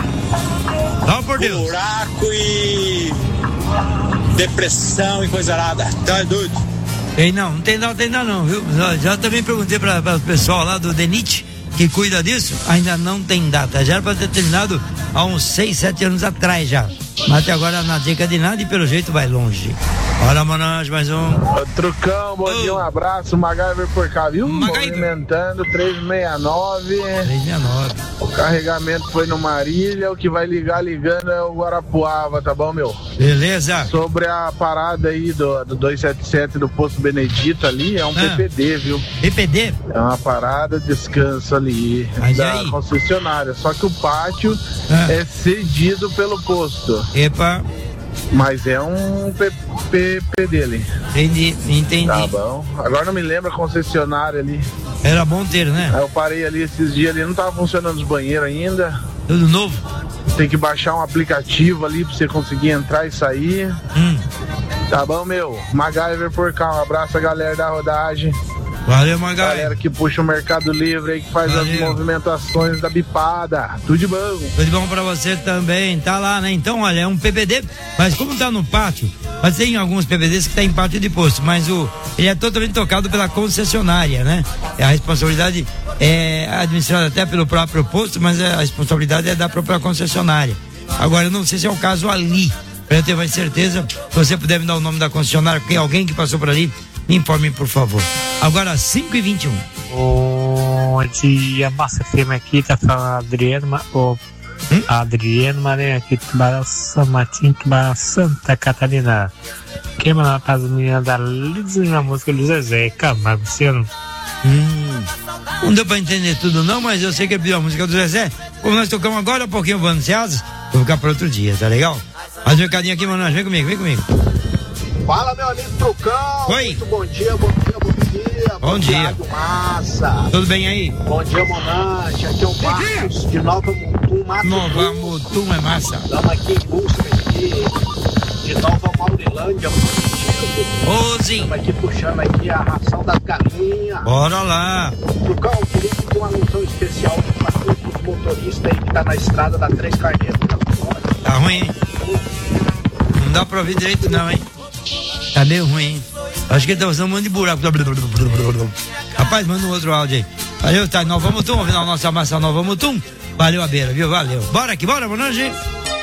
Só por Deus. Buraco e depressão e coisa arada. Tá doido? Não tem ainda não, viu? Já também perguntei para o pessoal lá do DENIT que cuida disso, ainda não tem data. Já era para ter terminado há uns 6, 7 anos atrás já. Mas até agora não dica de nada e pelo jeito vai longe. Olha, Monange, mais um. Trucão, bom dia, um abraço. MacGyver por cá, viu? Movimentando 369. 369. O carregamento foi no Marília, o que vai ligando é o Guarapuava, tá bom, meu? Beleza. Sobre a parada aí do 277 do Posto Benedito ali, é um PPD, viu? PPD? É uma parada, descanso ali da concessionária. Só que o pátio é cedido pelo posto. Epa. Mas é um PPD ali. Entendi. Tá bom. Agora não me lembro a concessionária ali. Era bom ter, né? Aí eu parei ali esses dias ali, não tava funcionando os banheiros ainda. Tudo novo? Tem que baixar um aplicativo ali pra você conseguir entrar e sair. Tá bom, meu? MacGyver por cá, um abraço a galera da rodagem. Valeu, MacGyver. Galera que puxa o Mercado Livre aí, que faz as movimentações da bipada. Tudo de bom. Tudo de bom pra você também, tá lá, né? Então, olha, é um PPD, mas como tá no pátio, mas tem alguns PPDs que tá em pátio de posto, mas ele é totalmente tocado pela concessionária, né? A responsabilidade é administrada até pelo próprio posto, mas a responsabilidade é da própria concessionária. Agora, eu não sei se é o caso ali, pra eu ter mais certeza, se você puder me dar o nome da concessionária, porque alguém que passou por ali, me informe, por favor. Agora, 5h21. Bom dia, Massa FM aqui, tá falando Adriano Maranhão aqui, Tubarão São Martinho, Tubarão Santa Catarina. Quem mandou para as meninas da Lizinha, a música do Zezé Camargo, Luciano. Não deu pra entender tudo não, mas eu sei que ele pediu a música do Zezé. Como nós tocamos agora um pouquinho o Vando Ceasa, vou ficar para outro dia, tá legal? Mais um recadinho aqui, mano, vem comigo. Fala, meu amigo Trucão. Oi. Muito bom dia. Bom dia. Massa. Tudo bem aí? Bom dia, Monange. Aqui é o Marcos de Nova Mutum, Nova Mutum é massa. Estamos aqui em busca de Nova Maurilândia, Estamos aqui puxando aqui a ração das galinhas. Bora lá. Trucão, eu queria pedir uma alusão especial para todos os motoristas aí que tá na estrada da Três Carneiros. Tá ruim, hein? Não dá pra ouvir direito não, hein? Tá meio ruim, hein? Acho que ele tá usando um monte de buraco. Rapaz, manda um outro áudio aí. Valeu, tá? Nova Mutum, ouvindo a nossa massa Nova Mutum. Valeu a beira, viu? Valeu. Bora aqui, bora, Monange.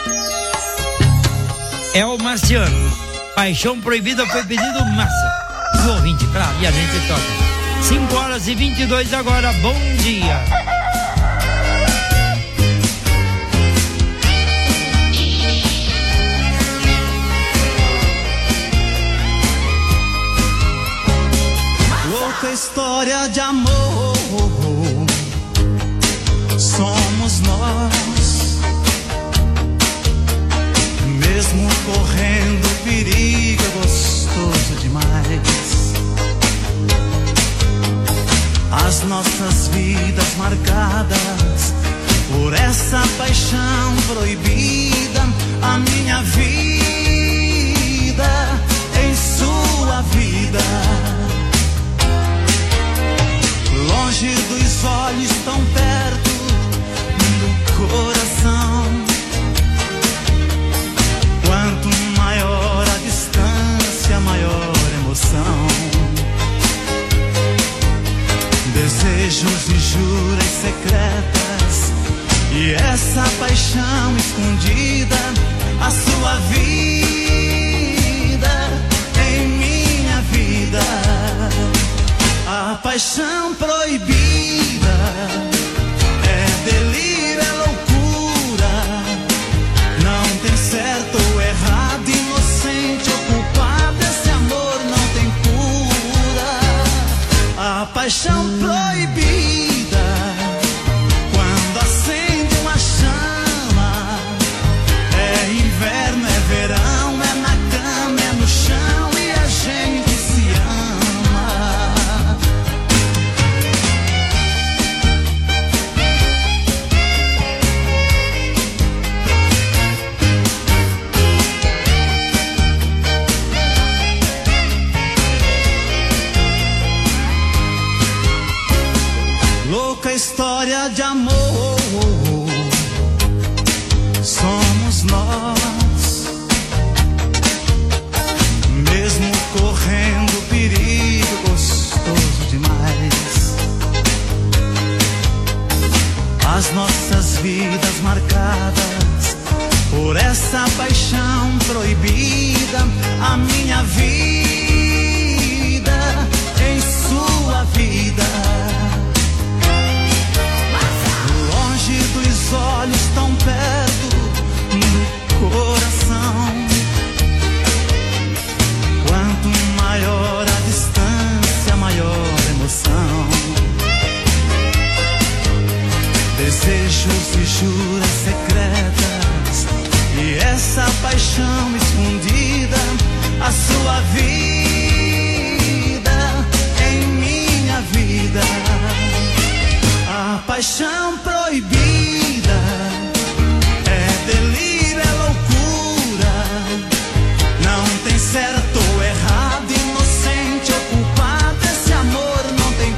É o Marciano. Paixão Proibida foi pedido massa. do ouvinte, e a gente toca. 5h22 agora, bom dia. Louca história de amor, somos nós, mesmo correndo perigo, é gostoso demais. As nossas vidas marcadas por essa paixão proibida, a minha vida em sua vida, longe dos olhos, tão perto do coração. Quanto maior a distância, maior a emoção. Desejos e juras secretas, e essa paixão escondida, a sua vida em minha vida. A paixão proibida é delírio, é loucura. Não tem certo ou errado, inocente ou culpado. Esse amor não tem cura. A paixão proibida, quando acende uma chama, é inverno, é verão, é na cama, é no chão, e a gente se ama. Louca história de amor, somos nós, mesmo correndo perigo, gostoso demais. As nossas vidas marcadas por essa paixão proibida, a minha vida em sua vida. Longe dos olhos, tão perto do coração. Quanto maior a distância, maior a emoção. Desejos e juras secretas, e essa paixão escondida, a sua vida em minha vida. A paixão proibida é delírio, é loucura. Não tem certo ou errado, inocente ou culpado. Esse amor não tem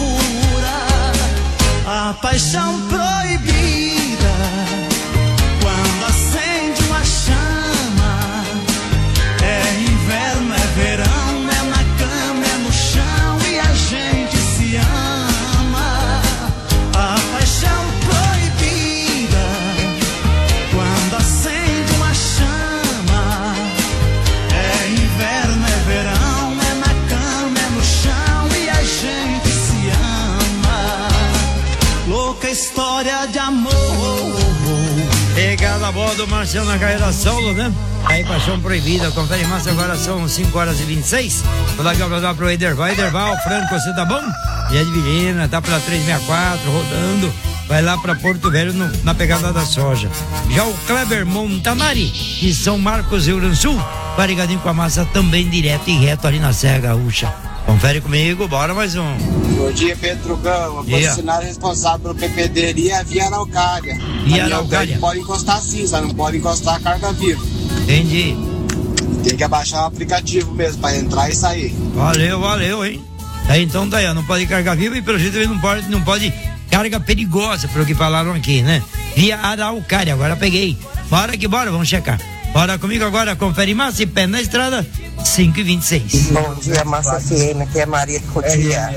cura. A paixão proibida, quando acende uma chama, é inverno, é verão, é na cama, é no chão, e a gente se ama. A paixão proibida, quando acende uma chama, é inverno, é verão, é na cama, é no chão, e a gente se ama. Louca história de amor. Pegada a bola do Marcelo na carreira solo, né? Aí, paixão proibida, confere mais, agora são 5h26. Vou dar aqui pro Ederval. Ederval, Franco, você tá bom? E a Divilina, tá pela 364, rodando. Vai lá pra Porto Velho na pegada da soja. Já o Kleber Montanari, de São Marcos, Rio Grande do Sul, vai ligadinho com a massa também direto e reto ali na Serra Gaúcha. Confere comigo, bora mais um. Bom dia, Pedro Gão. A concessionária responsável pelo PPD é a Via Araucária. Via Araucária. Pode encostar sim, só não pode encostar a carga viva. Entendi. Tem que abaixar o aplicativo mesmo pra entrar e sair. Valeu, hein? Aí então daí, ó, não pode carga viva e pelo jeito ele não pode carga perigosa, pelo que falaram aqui, né? Via Araucária, agora peguei. Bora que bora, vamos checar. Bora comigo agora, confere massa e pé na estrada, 5h26. Bom dia, Massa FM, aqui é Maria de Cotia.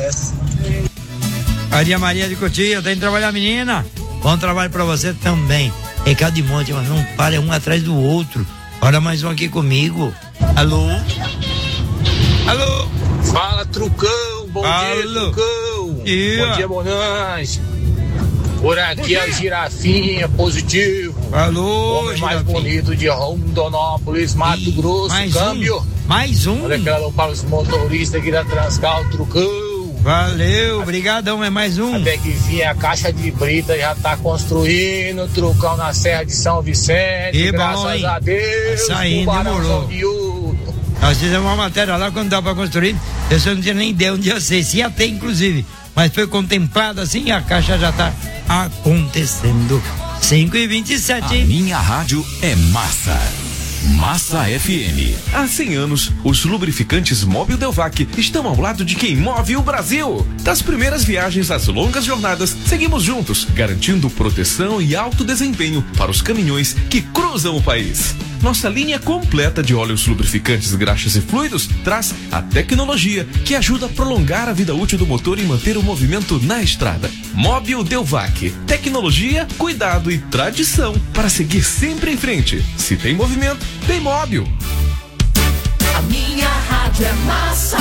Maria de Cotia, tá indo trabalhar, menina? Bom trabalho pra você também. Recado de monte, mas não para um atrás do outro. Bora mais um aqui comigo. Alô? Alô? Fala, Trucão. Bom dia, Trucão. Bom dia, Bonange. Por aqui é a Girafinha, positivo. Alô, homem mais bonito de Rondonópolis, Mato Grosso, câmbio. Mais um. Olha aquela para os motoristas aqui da Transcal, Trucão. Valeu, obrigadão, é mais um. Até que enfim, a caixa de brita já tá construindo, Trucão na Serra de São Vicente. E graças a Deus. Isso aí, demorou. Nós fizemos uma matéria lá quando dava pra construir. Eu só não tinha nem ideia onde ia ser, se ia ter, inclusive. Mas foi contemplado assim e a caixa já tá acontecendo. 5h27. A minha rádio é massa. Massa FM. Há 100 anos, os lubrificantes Móbil Delvac estão ao lado de quem move o Brasil. Das primeiras viagens às longas jornadas, seguimos juntos, garantindo proteção e alto desempenho para os caminhões que cruzam o país. Nossa linha completa de óleos lubrificantes, graxas e fluidos traz a tecnologia que ajuda a prolongar a vida útil do motor e manter o movimento na estrada. Móbil Delvac. Tecnologia, cuidado e tradição para seguir sempre em frente. Se tem movimento, tem Móbil. A minha rádio é massa.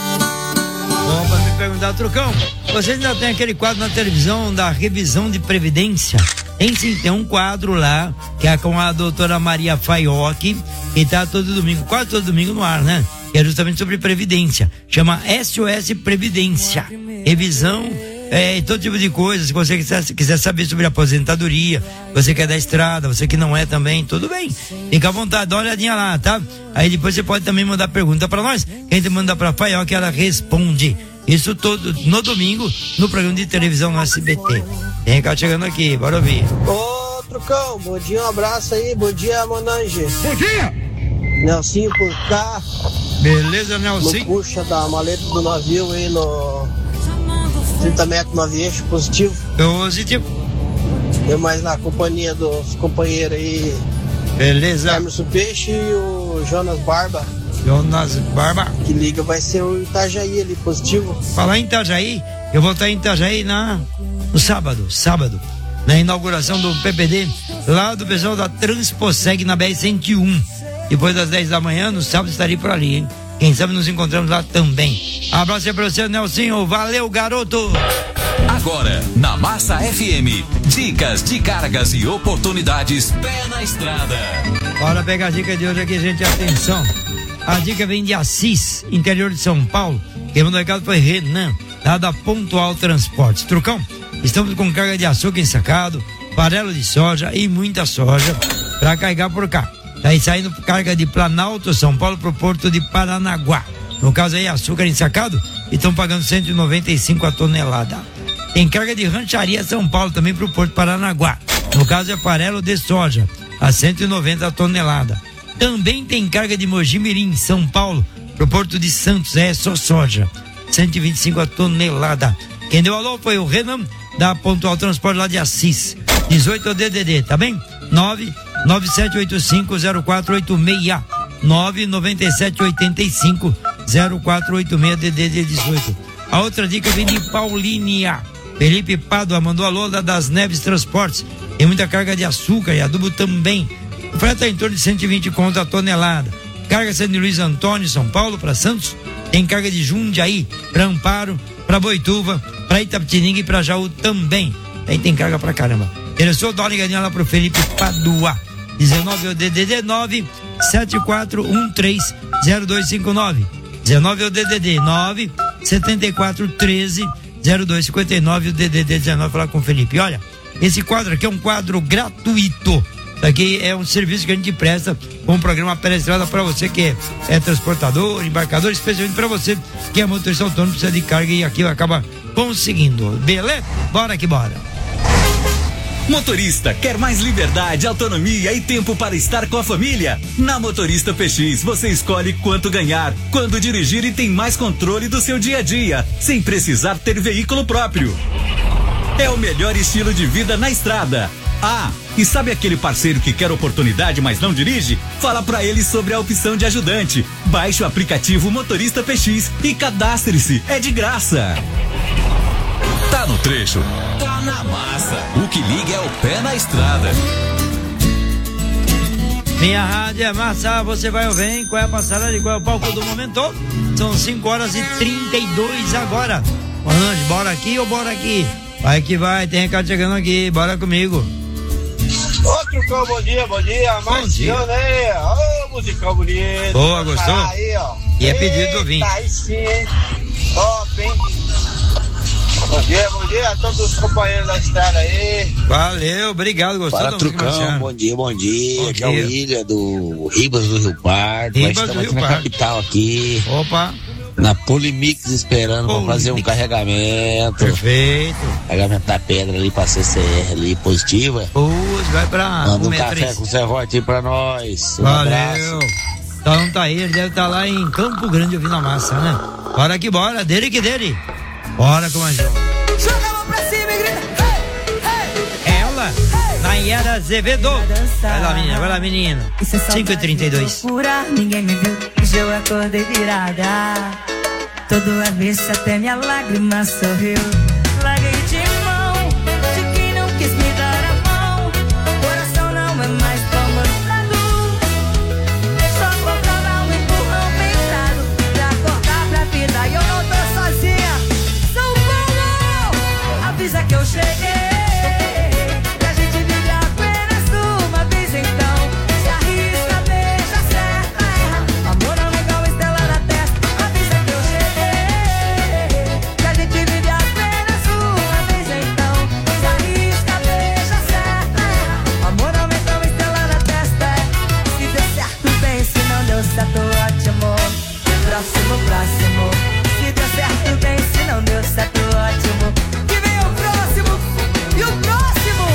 Bom, pra me perguntar, Trucão, você ainda tem aquele quadro na televisão da revisão de previdência? Tem sim, tem um quadro lá, que é com a doutora Maria Faioc, que tá todo domingo, quase todo domingo no ar, né? Que é justamente sobre previdência. Chama SOS Previdência. Revisão, todo tipo de coisa. Se você quiser saber sobre aposentadoria, você que é da estrada, você que não é também, tudo bem. Fica à vontade, dá uma olhadinha lá, tá? Aí depois você pode também mandar pergunta pra nós. Quem te manda pra Faioc, ela responde. Isso todo no domingo, no programa de televisão no SBT. Tem recado chegando aqui, bora ouvir. Ô, Trucão, bom dia, um abraço aí, bom dia, Monange. Bom dia! Nelsinho por cá. Beleza, Nelsinho? Puxa da maleta do navio aí no 30 metros no eixo, positivo. Positivo. Eu mais na companhia dos companheiros aí. Beleza. Emerson Peixe e o Jonas Barba. Que liga vai ser o Itajaí ali, positivo. Falar em Itajaí, eu vou estar em Itajaí no sábado, na inauguração do PPD, lá do pessoal da Transposeg na BR-101. Depois das 10 da manhã, no sábado estarei por ali, hein? Quem sabe nos encontramos lá também. Abraço aí pra você, Nelsinho. Valeu, garoto! Agora, na Massa FM, dicas de cargas e oportunidades pé na estrada. Bora pegar a dica de hoje aqui, gente, atenção. A dica vem de Assis, interior de São Paulo. Quem mandou o recado foi Renan, lá da Pontual Transportes. Trucão, estamos com carga de açúcar ensacado, farelo de soja e muita soja para carregar por cá. Tá aí saindo carga de Planalto, São Paulo, pro porto de Paranaguá. No caso aí, açúcar ensacado, e estão pagando 195 a tonelada. Tem carga de Rancharia São Paulo também pro porto de Paranaguá. No caso é farelo de soja, a 190 a tonelada. Também tem carga de Mojimirim, São Paulo, pro porto de Santos, só soja, 125 a tonelada. Quem deu alô foi o Renan, da Pontual Transporte lá de Assis. 18 DDD, tá bem? 997850486. 997850486 DDD 18. A outra dica vem de Paulínia. Felipe Pádua mandou alô das Neves Transportes. Tem muita carga de açúcar e adubo também. O frete é em torno de 120 conto a tonelada. Carga sendo Luiz Antônio, São Paulo, para Santos. Tem carga de Jundiaí, para Amparo, para Boituva, para Itapetininga e para Jaú também. Aí tem carga pra caramba. Interessou? Dá uma ligadinha lá pro Felipe Padua. 19 é o DDD 974130259. 19 é o DDD 974130259. O DDD 19 falar com o Felipe. Olha, esse quadro aqui é um quadro gratuito. Isso aqui é um serviço que a gente presta com um programa pela-estrada para você que é transportador, embarcador, especialmente para você que é motorista autônomo, precisa de carga e aqui acaba conseguindo. Beleza? Bora que bora. Motorista, quer mais liberdade, autonomia e tempo para estar com a família? Na Motorista PX, você escolhe quanto ganhar, quando dirigir e tem mais controle do seu dia a dia, sem precisar ter veículo próprio. É o melhor estilo de vida na estrada. Ah, e sabe aquele parceiro que quer oportunidade, mas não dirige? Fala pra ele sobre a opção de ajudante. Baixe o aplicativo Motorista PX e cadastre-se, é de graça. Tá no trecho? Tá na massa. O que liga é o pé na estrada. Minha rádio é massa, você vai ou vem? Qual é a passarela e qual é o palco do momento? São 5h32 agora. Mano, bora aqui ou bora aqui? Vai que vai, tem recado chegando aqui, bora comigo. Outro cão, bom dia, Marciano aí, ô, musical bonito. Boa, gostou? Aí, ó. E é pedido do ouvinte. Aí sim, hein? Top, hein? Bom dia a todos os companheiros da estrada aí. Valeu, obrigado, gostou? Fala, Trucão, bom dia. Aqui é o William do Ribas do Rio Pardo. Nós estamos aqui na capital aqui. Opa. Na Polimix esperando pra fazer um carregamento. Perfeito. Carregamento da pedra ali pra CCR ali, positiva. Vai pra... Manda um café com serrote aí pra nós. Valeu. Então tá aí, ele deve estar lá em Campo Grande ouvindo a massa, né? Bora que bora, dele que dele. Bora com a gente. Joga a mão pra cima e grita. Ela, Nayara Azevedo. Vai lá, menina. 5h32. Ninguém me viu, hoje eu acordei virada. Todo avesso até minha lágrima sorriu. Larguei de mão de quem não quis me dar a mão. Coração não é mais comandado. Só faltava um empurrão pensado pra acordar pra vida e eu não tô sozinha. São Paulo, avisa que eu cheguei. Próximo. Se deu certo, bem, se não deu certo, ótimo. Que vem o próximo, e o próximo.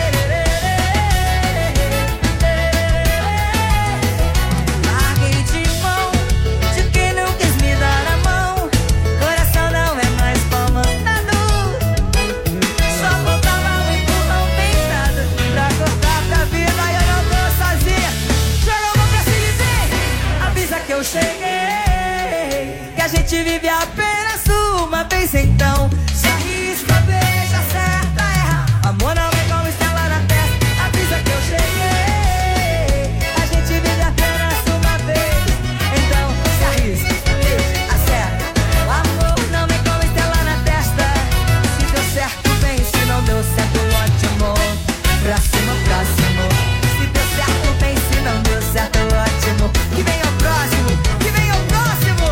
Larguei de mão de quem não quis me dar a mão. Coração não é mais comandado. Só faltava um empurrão pensado pra cortar pra vida e eu não tô sozinha. Joga a mão pra cima e vem, avisa que eu cheguei. A gente vive apenas uma vez, então se arrisca, beija, acerta, erra. Amor não é como estrela na testa, avisa que eu cheguei. A gente vive apenas uma vez, então se arrisca, beija, acerta. O amor não é como estrela na testa. Se deu certo, bem, se não deu certo, ótimo. Próximo. Se deu certo, bem, se não deu certo, ótimo. Que vem o próximo, que vem o próximo.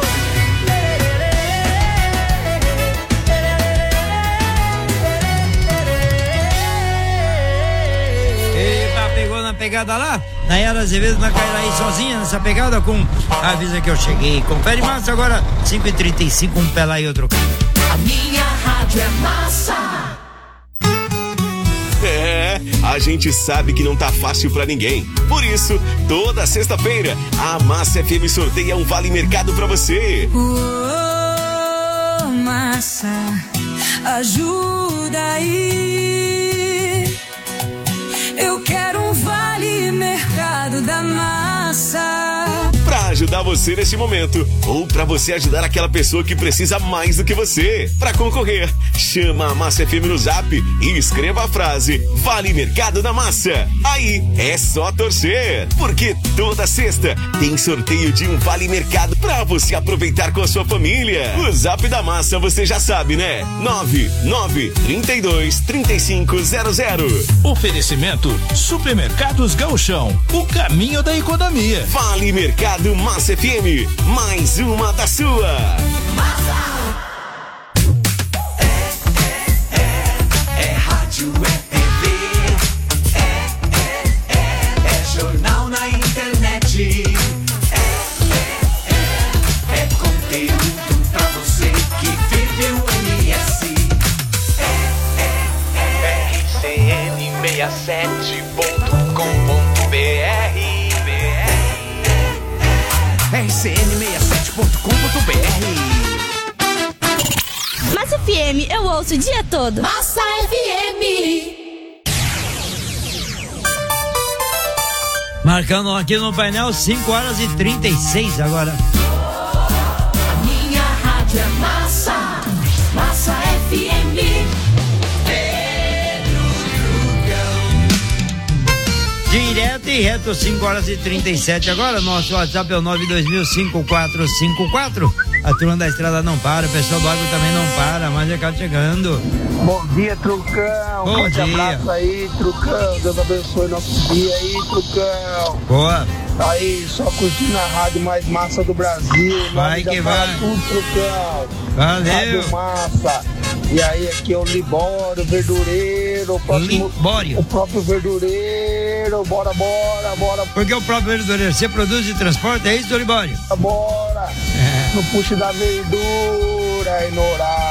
Pegou na pegada lá, Nayara Azevedo vai cair aí sozinha nessa pegada com avisa que eu cheguei. Confere massa agora, 5h35, um pé lá e outro cá. A minha rádio é massa. É, a gente sabe que não tá fácil pra ninguém. Por isso, toda sexta-feira, a Massa FM sorteia um vale mercado pra você. Massa, ajuda aí. Eu quero um vale mercado da massa. Pra ajudar você nesse momento, ou pra você ajudar aquela pessoa que precisa mais do que você. Pra concorrer, chama a Massa FM no Zap e escreva a frase Vale Mercado da Massa. Aí é só torcer, porque toda sexta tem sorteio de um Vale Mercado pra você aproveitar com a sua família. O Zap da Massa você já sabe, né? 99323500. Oferecimento Supermercados Gauchão, o caminho da economia. Vale Mercado Massa FM, mais uma da sua. Massa. É rádio, é TV, é jornal na internet, é conteúdo pra você que vive o MS. RCN67.com.br RCN67.com.br. Massa FM, eu ouço o dia todo. Massa FM. Marcando aqui no painel 5h36 agora. A minha rádio é massa. Massa FM. Direto direto e reto, 5h37 agora. Nosso WhatsApp é o 9205454. A turma da estrada não para, o pessoal do agro também não para, mais recado chegando. Bom dia, Trucão. Bom dia. Abraço aí, Trucão. Deus abençoe nosso dia aí, Trucão. Boa. Aí, só curtindo a rádio mais massa do Brasil. Vai que vai. Tudo, Trucão. Valeu. Rádio massa. E aí, aqui é o Libório, verdureiro. O próprio verdureiro. Bora. Porque o próprio verdureiro, você produz e transporta, é isso, Libório? Bora. No puxo da verdura, no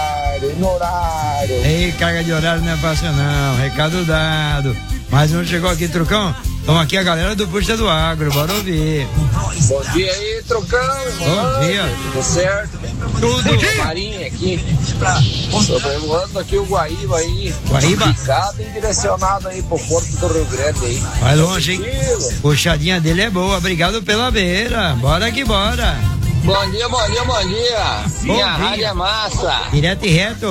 horário. Ei, carga de horário não é fácil não, recado dado. Mais um chegou aqui, Trucão. Estamos aqui a galera do Puxa do Agro, bora ouvir. Bom dia aí, Trucão. Bom dia. Tudo certo? Tudo. Marinha aqui. Sobrevoando aqui o Guaíba aí. Guaíba? Picado e direcionado aí pro Porto do Rio Grande aí. Vai longe, hein? Puxadinha dele é boa, obrigado pela beira. Bora que bora. Bom dia. Minha rádio é massa. Direto e reto.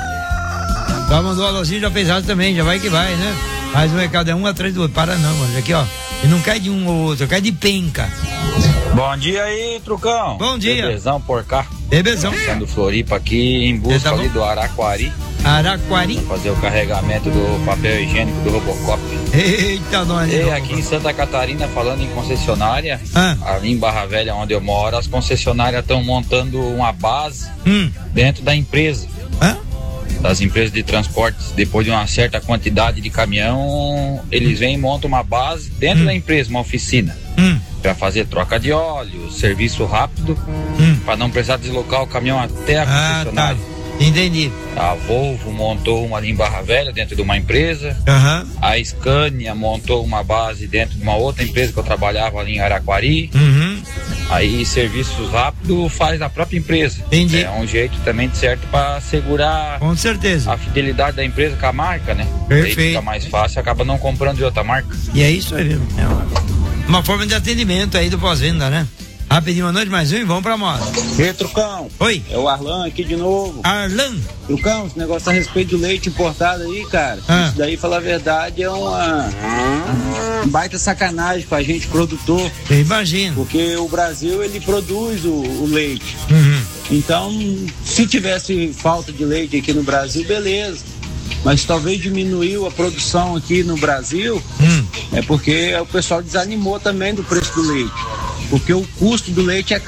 Já mandou a alôzinho, já fez rádio também, já vai que vai, né? Mais um recado, é um atrás do outro. Para não, mano. Aqui, ó. E não cai de um ou outro, cai de penca. Bom dia aí, Trucão. Bom dia. Bebezão por cá. Bebezão. Sendo Floripa aqui, em busca ali do Araquari. Araquari. Pra fazer o carregamento do papel higiênico do Robocop. Eita, nós. E aqui em Santa Catarina, falando em concessionária, ali em Barra Velha, onde eu moro, as concessionárias estão montando uma base dentro da empresa. Das empresas de transportes. Depois de uma certa quantidade de caminhão, eles vêm e montam uma base dentro da empresa, uma oficina, para fazer troca de óleo, serviço rápido, para não precisar deslocar o caminhão até a concessionária. Tá. Entendi. A Volvo montou uma ali em Barra Velha, dentro de uma empresa. A Scania montou uma base dentro de uma outra empresa que eu trabalhava ali em Araquari. Aí serviços rápidos faz a própria empresa. Entendi. É um jeito também de certo para segurar, com certeza, a fidelidade da empresa com a marca, né? Perfeito. Aí fica mais fácil, acaba não comprando de outra marca. E é isso aí mesmo. É uma forma de atendimento aí do pós-venda, né? Rapidinho, uma noite, mais um e vamos pra moda. Ei, Trucão. Oi. É o Arlan aqui de novo. Arlan. Trucão, esse negócio a respeito do leite importado aí, cara. Isso daí, falar a verdade, é uma baita sacanagem pra gente, produtor. Eu imagino. Porque o Brasil, ele produz o leite. Então, se tivesse falta de leite aqui no Brasil, beleza. Mas talvez diminuiu a produção aqui no Brasil, é porque o pessoal desanimou também do preço do leite. Porque o custo do leite é caro.